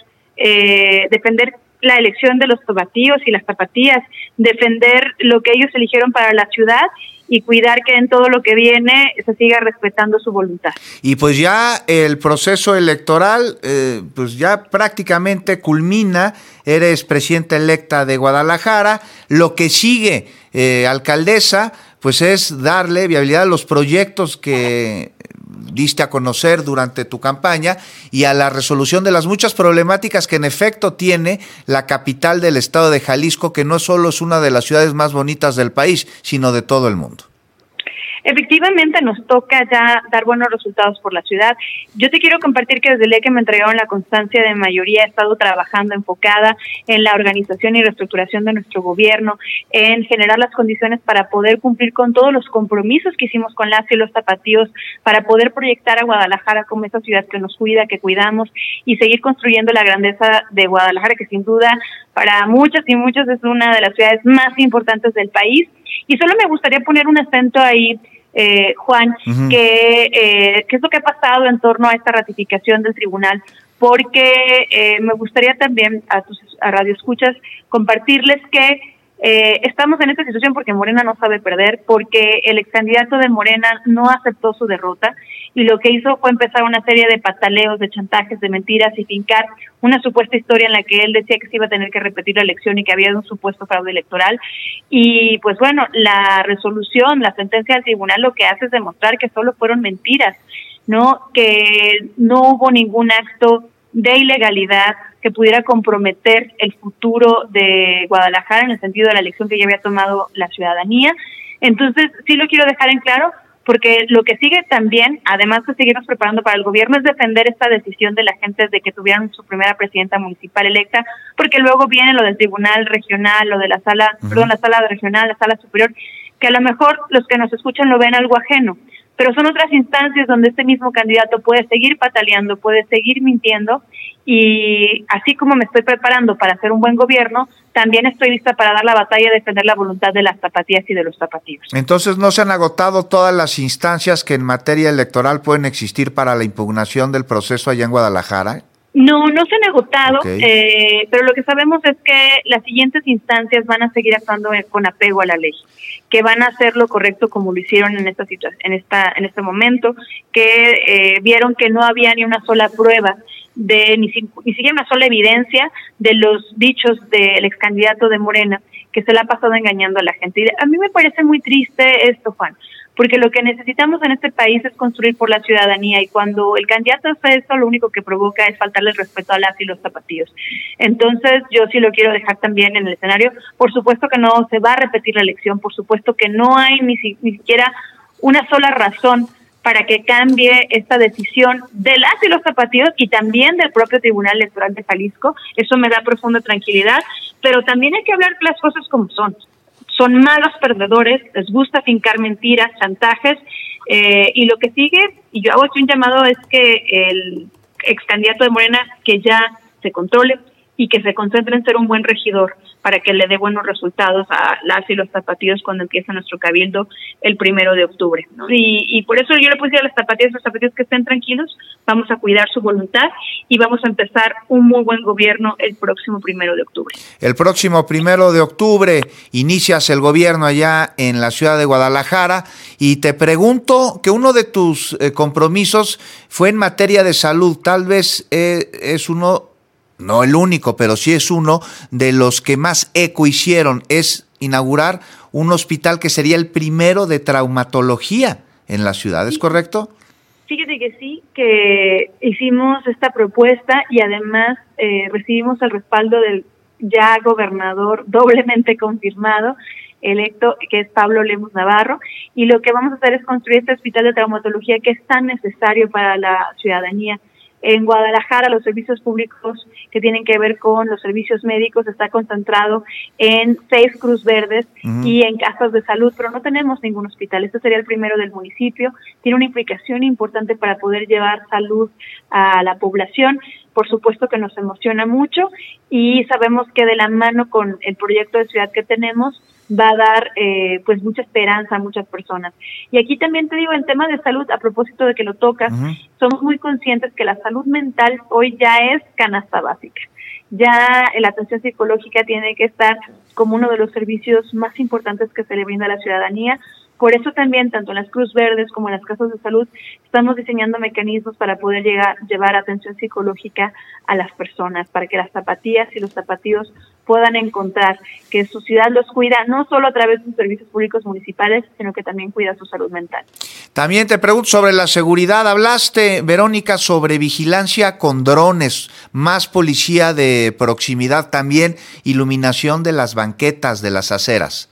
la elección de los tapatíos y las tapatías, defender lo que ellos eligieron para la ciudad y cuidar que en todo lo que viene se siga respetando su voluntad. Y pues ya el proceso electoral pues ya prácticamente culmina, eres presidenta electa de Guadalajara, lo que sigue, alcaldesa, pues es darle viabilidad a los proyectos que diste a conocer durante tu campaña y a la resolución de las muchas problemáticas que en efecto tiene la capital del estado de Jalisco, que no solo es una de las ciudades más bonitas del país, sino de todo el mundo. Efectivamente nos toca ya dar buenos resultados por la ciudad. Yo te quiero compartir que desde el día que me entregaron la constancia de mayoría he estado trabajando enfocada en la organización y reestructuración de nuestro gobierno, en generar las condiciones para poder cumplir con todos los compromisos que hicimos con las y los tapatíos, para poder proyectar a Guadalajara como esa ciudad que nos cuida, que cuidamos y seguir construyendo la grandeza de Guadalajara, que sin duda para muchas y muchos es una de las ciudades más importantes del país. Y solo me gustaría poner un acento ahí, Juan, que es lo que ha pasado en torno a esta ratificación del tribunal, porque me gustaría también a radioescuchas compartirles que estamos en esta situación porque Morena no sabe perder, porque el excandidato de Morena no aceptó su derrota y lo que hizo fue empezar una serie de pataleos, de chantajes, de mentiras y fincar una supuesta historia en la que él decía que se iba a tener que repetir la elección y que había un supuesto fraude electoral. Y pues bueno, la resolución, la sentencia del tribunal lo que hace es demostrar que solo fueron mentiras, ¿no? Que no hubo ningún acto de ilegalidad que pudiera comprometer el futuro de Guadalajara en el sentido de la elección que ya había tomado la ciudadanía. Entonces, sí lo quiero dejar en claro, porque lo que sigue también, además de seguirnos preparando para el gobierno, es defender esta decisión de la gente de que tuvieran su primera presidenta municipal electa, porque luego viene lo del tribunal regional, lo de la sala, la sala regional, la sala superior, que a lo mejor los que nos escuchan lo ven algo ajeno, pero son otras instancias donde este mismo candidato puede seguir pataleando, puede seguir mintiendo, y así como me estoy preparando para hacer un buen gobierno, también estoy lista para dar la batalla y defender la voluntad de las tapatías y de los tapatíos. Entonces, ¿no se han agotado todas las instancias que en materia electoral pueden existir para la impugnación del proceso allá en Guadalajara? No se han agotado, pero lo que sabemos es que las siguientes instancias van a seguir actuando con apego a la ley, que van a hacer lo correcto como lo hicieron en esta situación, en este momento, que vieron que no había ni una sola prueba de ni siquiera una sola evidencia de los dichos del ex candidato de Morena, que se le ha pasado engañando a la gente. Y a mí me parece muy triste esto, Juan, porque lo que necesitamos en este país es construir por la ciudadanía, y cuando el candidato hace eso, lo único que provoca es faltarle el respeto a las y los tapatíos. Entonces, yo sí lo quiero dejar también en el escenario. Por supuesto que no se va a repetir la elección, por supuesto que no hay ni siquiera una sola razón para que cambie esta decisión de las y los tapatíos y también del propio Tribunal Electoral de Jalisco. Eso me da profunda tranquilidad, pero también hay que hablar las cosas como son. Son malos perdedores, les gusta fincar mentiras, chantajes, y lo que sigue, y yo hago aquí un llamado, es que el ex candidato de Morena que ya se controle y que se concentre en ser un buen regidor para que le dé buenos resultados a las y los tapatíos cuando empieza nuestro cabildo el 1 de octubre, ¿no? Y por eso yo le puse a las tapatías, los tapatíos que estén tranquilos, vamos a cuidar su voluntad y vamos a empezar un muy buen gobierno el próximo 1 de octubre. El próximo 1 de octubre inicias el gobierno allá en la ciudad de Guadalajara, y te pregunto que uno de tus compromisos fue en materia de salud. Tal vez es uno, no el único, pero sí es uno de los que más eco hicieron, es inaugurar un hospital que sería el primero de traumatología en la ciudad, ¿es correcto? Fíjate que sí, que hicimos esta propuesta y además recibimos el respaldo del ya gobernador doblemente confirmado, electo, que es Pablo Lemus Navarro, y lo que vamos a hacer es construir este hospital de traumatología que es tan necesario para la ciudadanía. En Guadalajara, los servicios públicos que tienen que ver con los servicios médicos está concentrado en 6 Cruz Verdes y en casas de salud, pero no tenemos ningún hospital. Este sería el primero del municipio. Tiene una implicación importante para poder llevar salud a la población. Por supuesto que nos emociona mucho y sabemos que de la mano con el proyecto de ciudad que tenemos va a dar pues mucha esperanza a muchas personas. Y aquí también te digo, en tema de salud, a propósito de que lo tocas, somos muy conscientes que la salud mental hoy ya es canasta básica. Ya la atención psicológica tiene que estar como uno de los servicios más importantes que se le brinda a la ciudadanía. Por eso también, tanto en las Cruz Verdes como en las casas de salud, estamos diseñando mecanismos para poder llevar atención psicológica a las personas, para que las tapatías y los tapatíos puedan encontrar que su ciudad los cuida, no solo a través de sus servicios públicos municipales, sino que también cuida su salud mental. También te pregunto sobre la seguridad. Hablaste, Verónica, sobre vigilancia con drones, más policía de proximidad, también iluminación de las banquetas, de las aceras.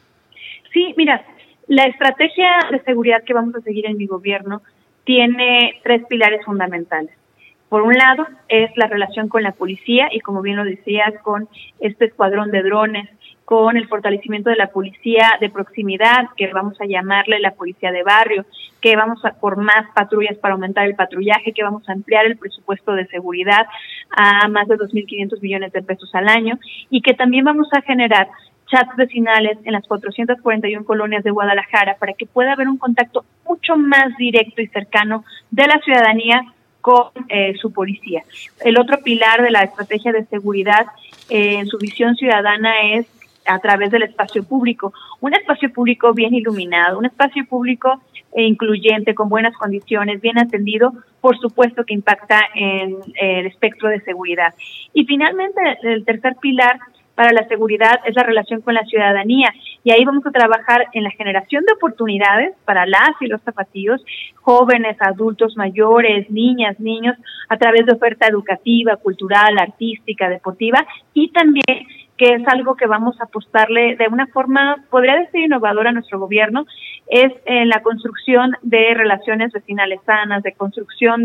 Sí, mira, la estrategia de seguridad que vamos a seguir en mi gobierno tiene 3 pilares fundamentales. Por un lado, es la relación con la policía y, como bien lo decías, con este escuadrón de drones, con el fortalecimiento de la policía de proximidad, que vamos a llamarle la policía de barrio, que vamos a por más patrullas para aumentar el patrullaje, que vamos a ampliar el presupuesto de seguridad a más de 2.500 millones de pesos al año, y que también vamos a generar chats vecinales en las 441 colonias de Guadalajara para que pueda haber un contacto mucho más directo y cercano de la ciudadanía con su policía. El otro pilar de la estrategia de seguridad en su visión ciudadana es a través del espacio público. Un espacio público bien iluminado, un espacio público incluyente, con buenas condiciones, bien atendido, por supuesto que impacta en el espectro de seguridad. Y finalmente, el tercer pilar para la seguridad es la relación con la ciudadanía, y ahí vamos a trabajar en la generación de oportunidades para las y los tapatíos, jóvenes, adultos mayores, niñas, niños, a través de oferta educativa, cultural, artística, deportiva, y también que es algo que vamos a apostarle de una forma, podría decir, innovadora a nuestro gobierno, es en la construcción de relaciones vecinales sanas, de construcción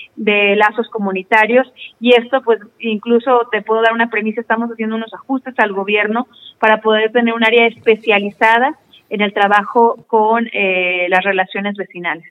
de lazos comunitarios, y esto pues incluso te puedo dar una premisa, estamos haciendo unos ajustes al gobierno para poder tener un área especializada en el trabajo con las relaciones vecinales.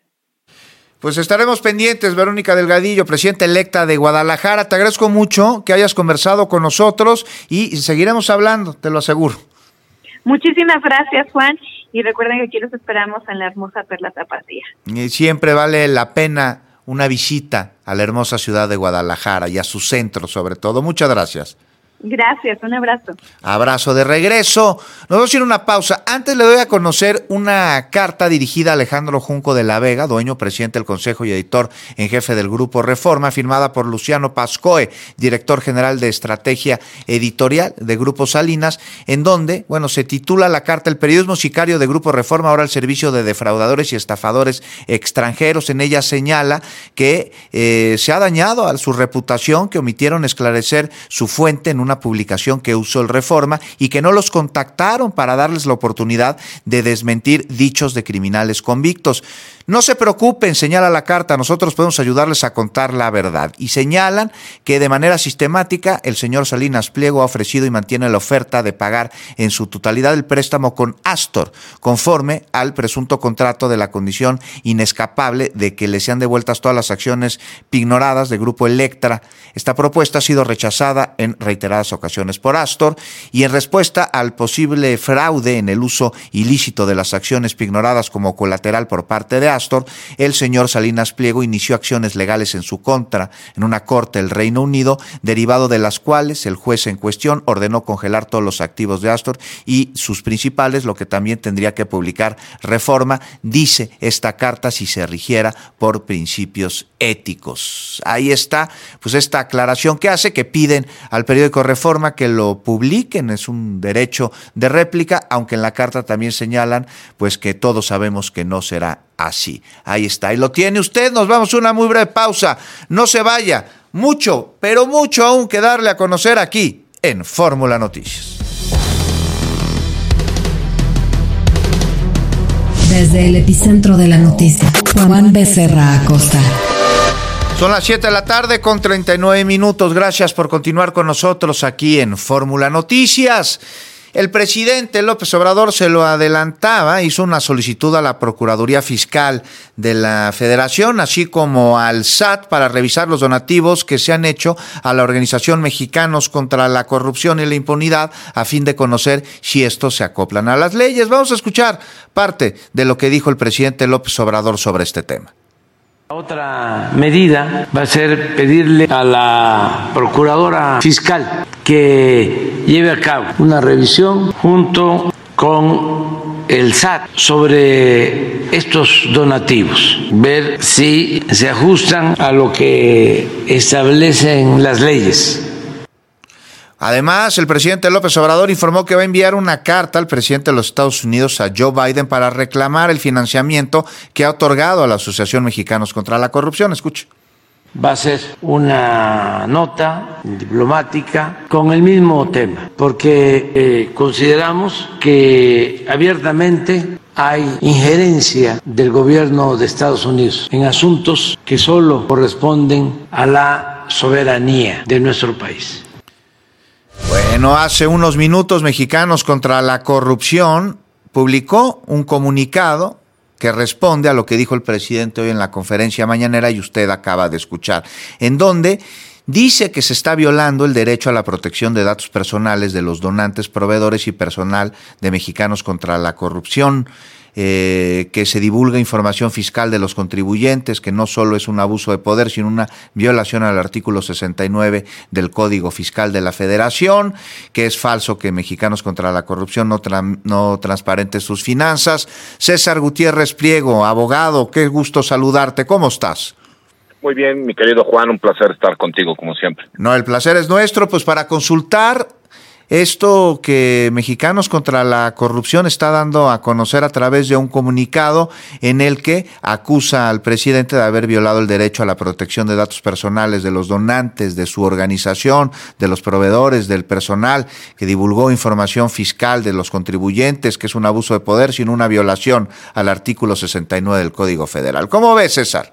Pues estaremos pendientes, Verónica Delgadillo, presidenta electa de Guadalajara. Te agradezco mucho que hayas conversado con nosotros y seguiremos hablando, te lo aseguro. Muchísimas gracias, Juan, y recuerden que aquí los esperamos en la hermosa Perla Tapatía. Y siempre vale la pena una visita a la hermosa ciudad de Guadalajara y a su centro sobre todo. Muchas gracias. Gracias, un abrazo. Abrazo de regreso. Nos vamos a ir a una pausa. Antes le doy a conocer una carta dirigida a Alejandro Junco de la Vega, dueño, presidente del Consejo y editor en jefe del Grupo Reforma, firmada por Luciano Pascoe, director general de Estrategia Editorial de Grupo Salinas, en donde, se titula la carta El periodismo sicario de Grupo Reforma, ahora al servicio de defraudadores y estafadores extranjeros. En ella señala que se ha dañado a su reputación, que omitieron esclarecer su fuente en una publicación que usó el Reforma y que no los contactaron para darles la oportunidad de desmentir dichos de criminales convictos. No se preocupen, señala la carta, nosotros podemos ayudarles a contar la verdad. Y señalan que de manera sistemática el señor Salinas Pliego ha ofrecido y mantiene la oferta de pagar en su totalidad el préstamo con Astor, conforme al presunto contrato de la condición inescapable de que le sean devueltas todas las acciones pignoradas de Grupo Electra. Esta propuesta ha sido rechazada en reiteradas ocasiones por Astor, y en respuesta al posible fraude en el uso ilícito de las acciones pignoradas como colateral por parte de Astor, el señor Salinas Pliego inició acciones legales en su contra en una corte del Reino Unido, derivado de las cuales el juez en cuestión ordenó congelar todos los activos de Astor y sus principales, lo que también tendría que publicar Reforma, dice esta carta, si se rigiera por principios éticos. Ahí está, pues esta aclaración que hace, que piden al periódico Reforma que lo publiquen, es un derecho de réplica, aunque en la carta también señalan pues que todos sabemos que no será así. Ahí está, y lo tiene usted. Nos vamos a una muy breve pausa. No se vaya, mucho, pero mucho aún que darle a conocer aquí en Fórmula Noticias. Desde el epicentro de la noticia, Juan Becerra Acosta. Son las 7 de la tarde con 39 minutos. Gracias por continuar con nosotros aquí en Fórmula Noticias. El presidente López Obrador se lo adelantaba, hizo una solicitud a la Procuraduría Fiscal de la Federación, así como al SAT, para revisar los donativos que se han hecho a la Organización Mexicanos contra la Corrupción y la Impunidad, a fin de conocer si estos se acoplan a las leyes. Vamos a escuchar parte de lo que dijo el presidente López Obrador sobre este tema. Otra medida va a ser pedirle a la Procuradora Fiscal que lleve a cabo una revisión junto con el SAT sobre estos donativos, ver si se ajustan a lo que establecen las leyes. Además, el presidente López Obrador informó que va a enviar una carta al presidente de los Estados Unidos, a Joe Biden, para reclamar el financiamiento que ha otorgado a la Asociación Mexicanos contra la Corrupción. Escuche. Va a ser una nota diplomática con el mismo tema, porque consideramos que abiertamente hay injerencia del gobierno de Estados Unidos en asuntos que solo corresponden a la soberanía de nuestro país. Bueno, hace unos minutos Mexicanos contra la Corrupción publicó un comunicado que responde a lo que dijo el presidente hoy en la conferencia mañanera y usted acaba de escuchar, en donde dice que se está violando el derecho a la protección de datos personales de los donantes, proveedores y personal de Mexicanos contra la Corrupción, que se divulga información fiscal de los contribuyentes, que no solo es un abuso de poder, sino una violación al artículo 69 del Código Fiscal de la Federación, que es falso que Mexicanos contra la Corrupción no transparente sus finanzas. César Gutiérrez Pliego, abogado, qué gusto saludarte, ¿cómo estás? Muy bien, mi querido Juan, un placer estar contigo como siempre. No, el placer es nuestro, pues para consultar esto que Mexicanos contra la Corrupción está dando a conocer a través de un comunicado en el que acusa al presidente de haber violado el derecho a la protección de datos personales de los donantes, de su organización, de los proveedores, del personal, que divulgó información fiscal de los contribuyentes, que es un abuso de poder, sino una violación al artículo 69 del Código Federal. ¿Cómo ves, César?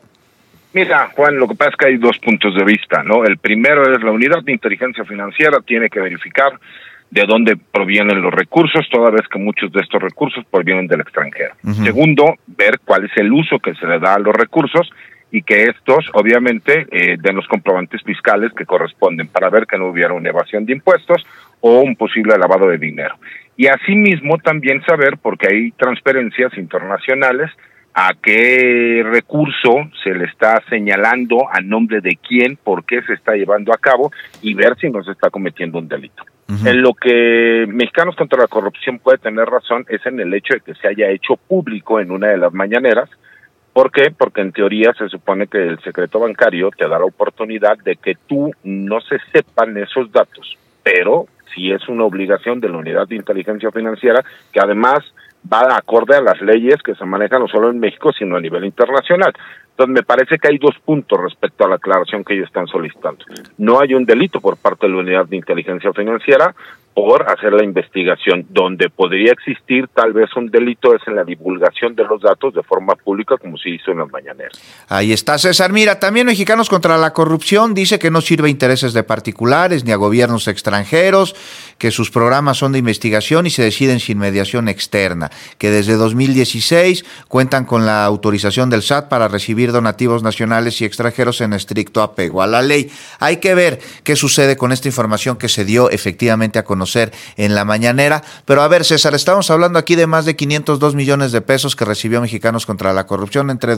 Mira, Juan, lo que pasa es que hay dos puntos de vista, ¿no? El primero es la Unidad de Inteligencia Financiera tiene que verificar de dónde provienen los recursos, toda vez que muchos de estos recursos provienen del extranjero. Segundo, ver cuál es el uso que se le da a los recursos y que estos, obviamente, den los comprobantes fiscales que corresponden para ver que no hubiera una evasión de impuestos o un posible lavado de dinero. Y asimismo también saber, porque hay transferencias internacionales, a qué recurso se le está señalando, a nombre de quién, por qué se está llevando a cabo y ver si no se está cometiendo un delito. En lo que Mexicanos contra la Corrupción puede tener razón es en el hecho de que se haya hecho público en una de las mañaneras. ¿Por qué? Porque en teoría se supone que el secreto bancario te da la oportunidad de que tú no se sepan esos datos, pero sí es una obligación de la Unidad de Inteligencia Financiera que además va acorde a las leyes que se manejan no solo en México, sino a nivel internacional. Entonces, me parece que hay dos puntos respecto a la aclaración que ellos están solicitando. No hay un delito por parte de la Unidad de Inteligencia Financiera por hacer la investigación. Donde podría existir tal vez un delito es en la divulgación de los datos de forma pública, como se hizo en las mañaneras. Ahí está, César. Mira, también Mexicanos contra la Corrupción dice que no sirve a intereses de particulares ni a gobiernos extranjeros, que sus programas son de investigación y se deciden sin mediación externa, que desde 2016 cuentan con la autorización del SAT para recibir donativos nacionales y extranjeros en estricto apego a la ley. Hay que ver qué sucede con esta información que se dio efectivamente a conocer en la mañanera. Pero a ver, César, estamos hablando aquí de más de 502 millones de pesos que recibió Mexicanos contra la Corrupción entre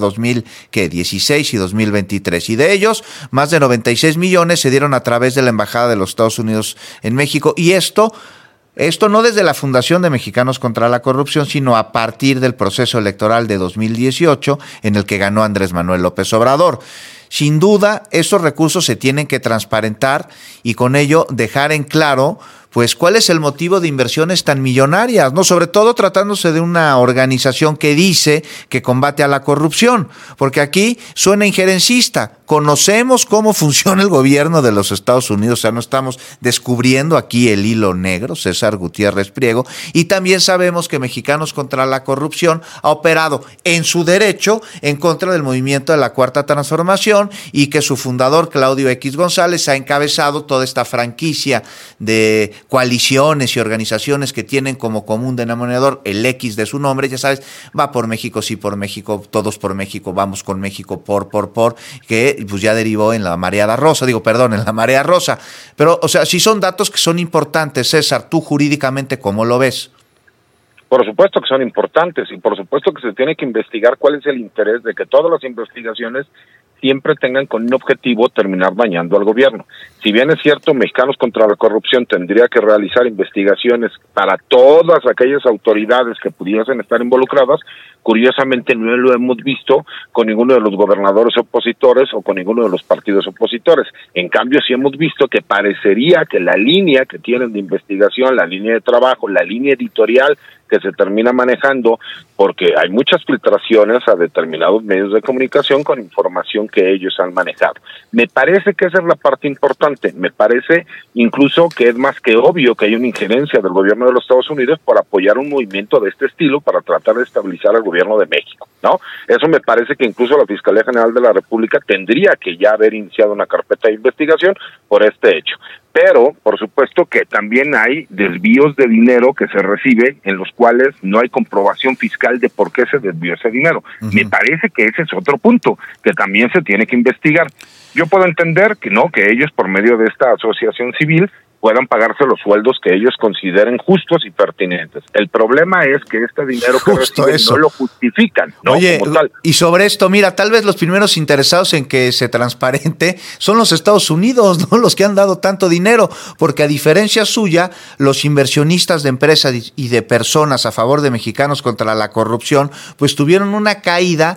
2016 y 2023. Y de ellos, más de 96 millones se dieron a través de la Embajada de los Estados Unidos en México. Y esto no desde la Fundación de Mexicanos contra la Corrupción, sino a partir del proceso electoral de 2018 en el que ganó Andrés Manuel López Obrador. Sin duda, esos recursos se tienen que transparentar y con ello dejar en claro pues cuál es el motivo de inversiones tan millonarias, ¿no? Sobre todo tratándose de una organización que dice que combate a la corrupción, porque aquí suena injerencista. Conocemos cómo funciona el gobierno de los Estados Unidos, o sea, no estamos descubriendo aquí el hilo negro, César Gutiérrez Priego, y también sabemos que Mexicanos contra la Corrupción ha operado en su derecho en contra del movimiento de la Cuarta Transformación y que su fundador, Claudio X González, ha encabezado toda esta franquicia de coaliciones y organizaciones que tienen como común denominador el X de su nombre, ya sabes, va por México, sí por México, todos por México, vamos con México, por, que pues ya derivó en la Marea Rosa. Pero, o sea, sí son datos que son importantes, César, tú jurídicamente, ¿cómo lo ves? Por supuesto que son importantes y por supuesto que se tiene que investigar cuál es el interés de que todas las investigaciones siempre tengan con un objetivo terminar dañando al gobierno. Si bien es cierto, Mexicanos contra la Corrupción tendría que realizar investigaciones para todas aquellas autoridades que pudiesen estar involucradas, curiosamente no lo hemos visto con ninguno de los gobernadores opositores o con ninguno de los partidos opositores. En cambio, sí hemos visto que parecería que la línea que tienen de investigación, la línea de trabajo, la línea editorial que se termina manejando, porque hay muchas filtraciones a determinados medios de comunicación con información que ellos han manejado. Me parece que esa es la parte importante, me parece incluso que es más que obvio que hay una injerencia del gobierno de los Estados Unidos por apoyar un movimiento de este estilo para tratar de estabilizar al gobierno de México, ¿no? Eso me parece que incluso la Fiscalía General de la República tendría que ya haber iniciado una carpeta de investigación por este hecho. Pero, por supuesto que también hay desvíos de dinero que se recibe en los cuales no hay comprobación fiscal de por qué se desvió ese dinero. Me parece que ese es otro punto que también se tiene que investigar. Yo puedo entender que no, que ellos por medio de esta asociación civil puedan pagarse los sueldos que ellos consideren justos y pertinentes. El problema es que este dinero que reciben no lo justifican, ¿no? Oye, como tal. Y sobre esto, mira, tal vez los primeros interesados en que se transparente son los Estados Unidos, ¿no? Los que han dado tanto dinero, porque a diferencia suya, los inversionistas de empresas y de personas a favor de Mexicanos contra la Corrupción, pues tuvieron una caída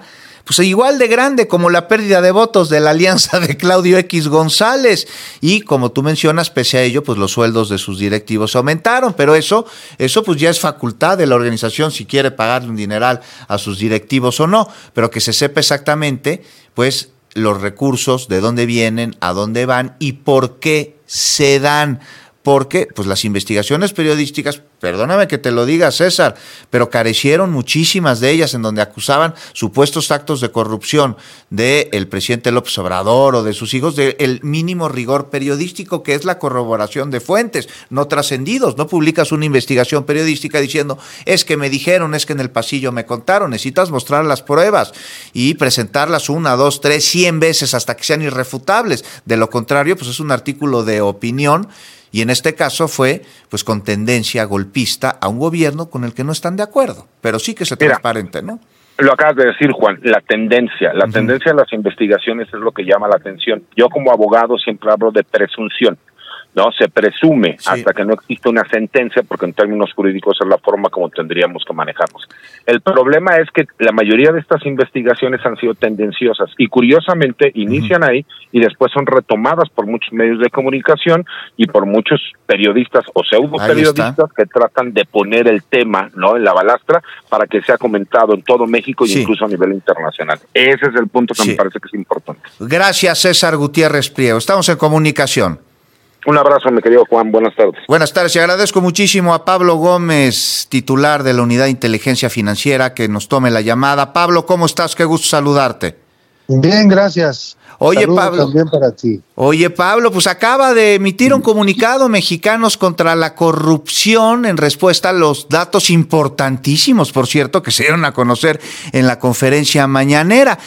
pues igual de grande como la pérdida de votos de la alianza de Claudio X González. Y como tú mencionas, pese a ello, pues los sueldos de sus directivos aumentaron, pero eso pues ya es facultad de la organización si quiere pagarle un dineral a sus directivos o no, pero que se sepa exactamente, pues, los recursos, de dónde vienen, a dónde van y por qué se dan. Porque pues las investigaciones periodísticas, perdóname que te lo diga, César, pero carecieron muchísimas de ellas en donde acusaban supuestos actos de corrupción del presidente López Obrador o de sus hijos del mínimo rigor periodístico, que es la corroboración de fuentes no trascendidos. No publicas una investigación periodística diciendo, es que me dijeron, es que en el pasillo me contaron. Necesitas mostrar las pruebas y presentarlas 1, 2, 3, 100 veces hasta que sean irrefutables. De lo contrario, pues es un artículo de opinión. Y en este caso fue pues con tendencia golpista a un gobierno con el que no están de acuerdo, pero sí que se transparente, ¿no? Lo acabas de decir, Juan, la tendencia de las investigaciones es lo que llama la atención. Yo como abogado siempre hablo de presunción, ¿no? Se presume hasta que no existe una sentencia, porque en términos jurídicos es la forma como tendríamos que manejarnos. El problema es que la mayoría de estas investigaciones han sido tendenciosas y curiosamente inician ahí y después son retomadas por muchos medios de comunicación y por muchos periodistas o pseudo periodistas que tratan de poner el tema, ¿no?, en la balastra para que sea comentado en todo México y incluso a nivel internacional. Ese es el punto que me parece que es importante. Gracias, César Gutiérrez Priego. Estamos en comunicación. Un abrazo, mi querido Juan. Buenas tardes. Buenas tardes y agradezco muchísimo a Pablo Gómez, titular de la Unidad de Inteligencia Financiera, que nos tome la llamada. Pablo, ¿cómo estás? Qué gusto saludarte. Bien, gracias. Oye, Saludos Pablo. También para ti. Oye, Pablo, pues acaba de emitir un comunicado Mexicanos contra la Corrupción en respuesta a los datos importantísimos, por cierto, que se dieron a conocer en la conferencia mañanera.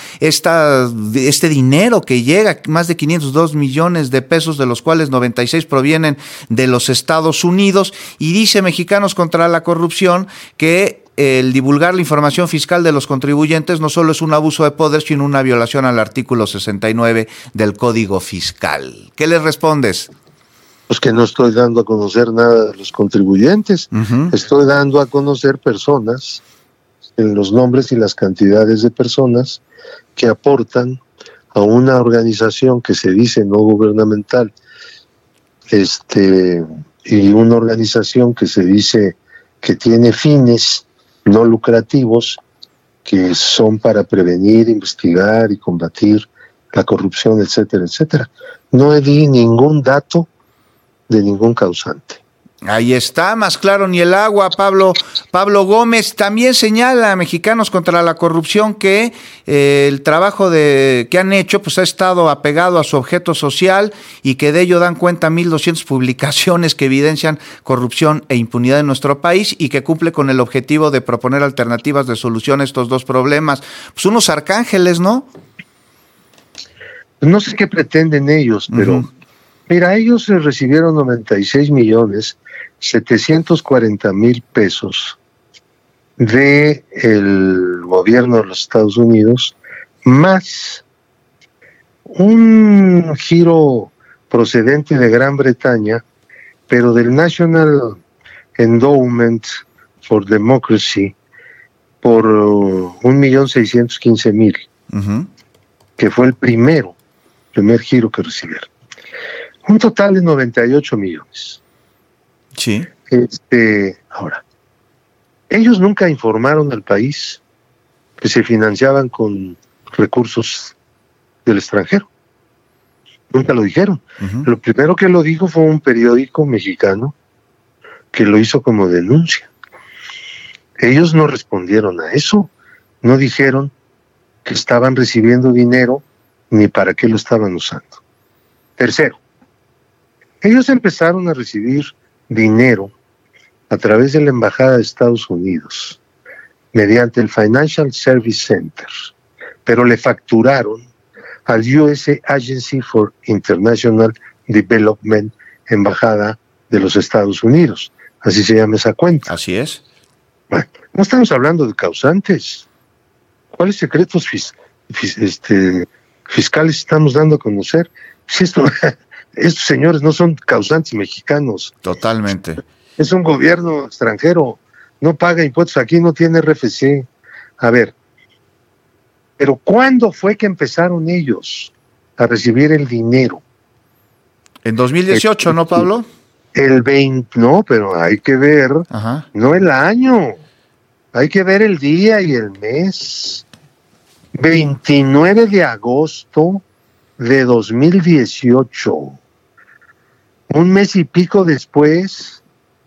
Este dinero que llega, más de 502 millones de pesos, de los cuales 96 provienen de los Estados Unidos, y dice Mexicanos contra la Corrupción que el divulgar la información fiscal de los contribuyentes no solo es un abuso de poder, sino una violación al artículo 69 del Código Fiscal. ¿Qué les respondes? Pues que no estoy dando a conocer nada de los contribuyentes. Estoy dando a conocer personas, en los nombres y las cantidades de personas que aportan a una organización que se dice no gubernamental, y una organización que se dice que tiene fines no lucrativos, que son para prevenir, investigar y combatir la corrupción, etcétera, etcétera. No di ningún dato de ningún causante. Ahí está, más claro ni el agua. Pablo Gómez también señala a Mexicanos contra la Corrupción que el trabajo que han hecho pues ha estado apegado a su objeto social y que de ello dan cuenta 1,200 publicaciones que evidencian corrupción e impunidad en nuestro país y que cumple con el objetivo de proponer alternativas de solución a estos dos problemas. Pues unos arcángeles, ¿no? No sé qué pretenden ellos, pero mira, ellos recibieron 96,740,000 pesos del gobierno de los Estados Unidos, más un giro procedente de Gran Bretaña, pero del National Endowment for Democracy, por 1,615,000, que fue el primer giro que recibieron. Un total de 98 millones. Sí. Ahora, ellos nunca informaron al país que se financiaban con recursos del extranjero. Nunca lo dijeron. Lo primero que lo dijo fue un periódico mexicano que lo hizo como denuncia. Ellos no respondieron a eso. No dijeron que estaban recibiendo dinero ni para qué lo estaban usando. Tercero, ellos empezaron a recibir dinero a través de la Embajada de Estados Unidos, mediante el Financial Service Center, pero le facturaron al US Agency for International Development, Embajada de los Estados Unidos. Así se llama esa cuenta. Así es. Bueno, no estamos hablando de causantes. ¿Cuáles secretos fiscales estamos dando a conocer? Si estos señores no son causantes mexicanos. Totalmente. Es un gobierno extranjero, no paga impuestos, aquí no tiene RFC. A ver, Pero ¿cuándo fue que empezaron ellos a recibir el dinero? En 2018, ¿no, Pablo? El 20, no, pero hay que ver, no el año, hay que ver el día y el mes. 29 de agosto de 2018, un mes y pico después,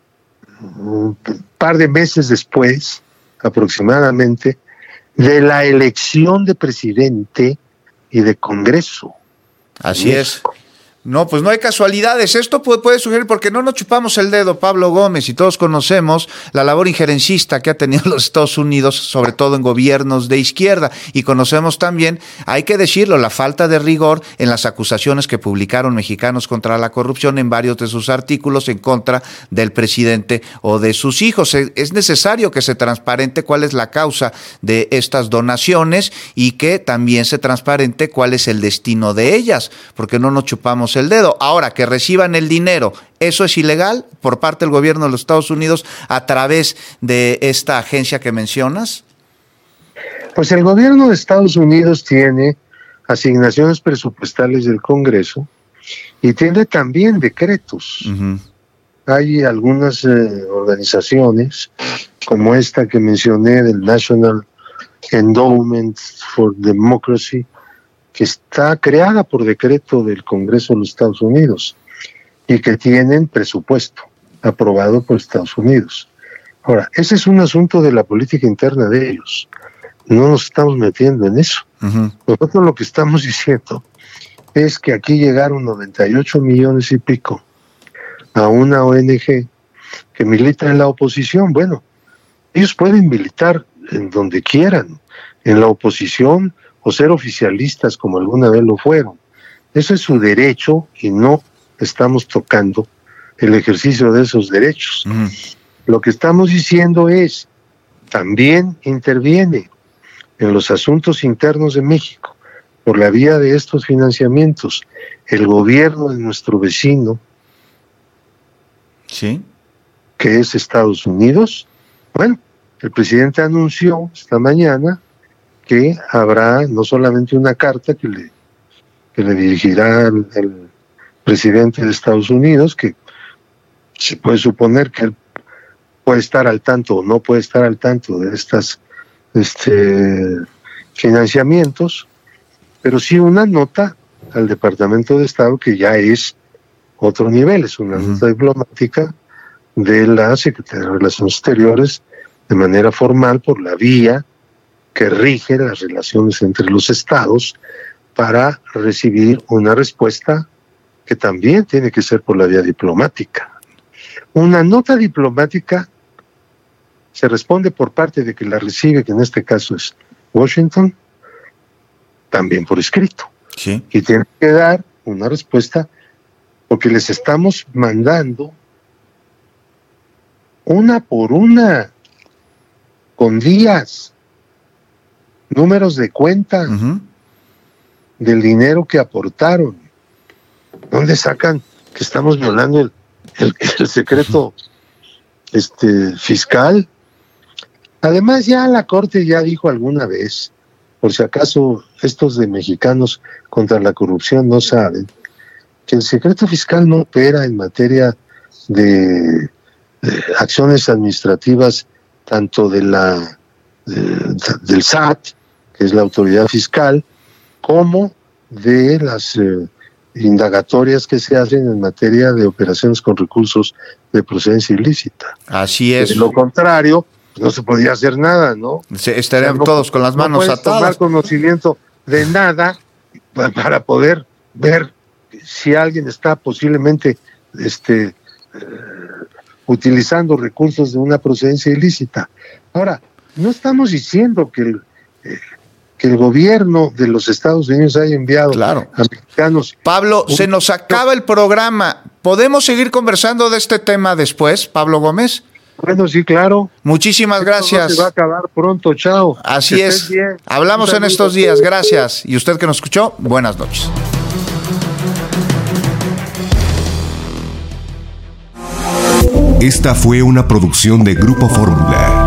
un par de meses después, aproximadamente, de la elección de presidente y de Congreso. Así es. No, pues no hay casualidades. Esto puede sugerir, porque no nos chupamos el dedo, Pablo Gómez, y todos conocemos la labor injerencista que ha tenido los Estados Unidos, sobre todo en gobiernos de izquierda, y conocemos también, hay que decirlo, la falta de rigor en las acusaciones que publicaron Mexicanos contra la Corrupción en varios de sus artículos en contra del presidente o de sus hijos. Es necesario que se transparente cuál es la causa de estas donaciones y que también se transparente cuál es el destino de ellas, porque no nos chupamos el dedo. Ahora, que reciban el dinero, ¿eso es ilegal por parte del gobierno de los Estados Unidos a través de esta agencia que mencionas? Pues el gobierno de Estados Unidos tiene asignaciones presupuestales del Congreso y tiene también decretos. Hay algunas organizaciones, como esta que mencioné, del National Endowment for Democracy, que está creada por decreto del Congreso de los Estados Unidos y que tienen presupuesto aprobado por Estados Unidos. Ahora, ese es un asunto de la política interna de ellos. No nos estamos metiendo en eso. Nosotros lo que estamos diciendo es que aquí llegaron 98 millones y pico a una ONG que milita en la oposición. Bueno, ellos pueden militar en donde quieran, en la oposición, o ser oficialistas como alguna vez lo fueron. Eso es su derecho y no estamos tocando el ejercicio de esos derechos. Lo que estamos diciendo es, también interviene en los asuntos internos de México, por la vía de estos financiamientos, el gobierno de nuestro vecino, que es Estados Unidos. Bueno, el presidente anunció esta mañana que habrá no solamente una carta que le dirigirá el presidente de Estados Unidos, que se puede suponer que él puede estar al tanto o no puede estar al tanto de estas financiamientos, pero sí una nota al Departamento de Estado, que ya es otro nivel, es una nota diplomática de la Secretaría de Relaciones Exteriores, de manera formal, por la vía que rige las relaciones entre los estados, para recibir una respuesta que también tiene que ser por la vía diplomática. Una nota diplomática se responde por parte de que la recibe, que en este caso es Washington, también por escrito. Y tiene que dar una respuesta, porque les estamos mandando una por una, con días, números de cuenta del dinero que aportaron. ¿Dónde sacan que estamos violando el secreto fiscal? Además, ya la Corte ya dijo alguna vez, por si acaso estos de Mexicanos contra la Corrupción no saben, que el secreto fiscal no opera en materia de acciones administrativas, tanto del SAT, que es la autoridad fiscal, como de las indagatorias que se hacen en materia de operaciones con recursos de procedencia ilícita. Así es. De lo contrario, no se podía hacer nada, ¿no? Estarían todos con las manos atadas. No puedes tomar conocimiento de nada para poder ver si alguien está posiblemente utilizando recursos de una procedencia ilícita. Ahora, no estamos diciendo que el gobierno de los Estados Unidos haya enviado a mexicanos. Pablo, se nos acaba el programa. ¿Podemos seguir conversando de este tema después, Pablo Gómez? Bueno, sí, claro. Muchísimas gracias. No se va a acabar pronto, chao. Así es. Bien. Hablamos en estos días. Gracias. Y usted que nos escuchó, buenas noches. Esta fue una producción de Grupo Fórmula.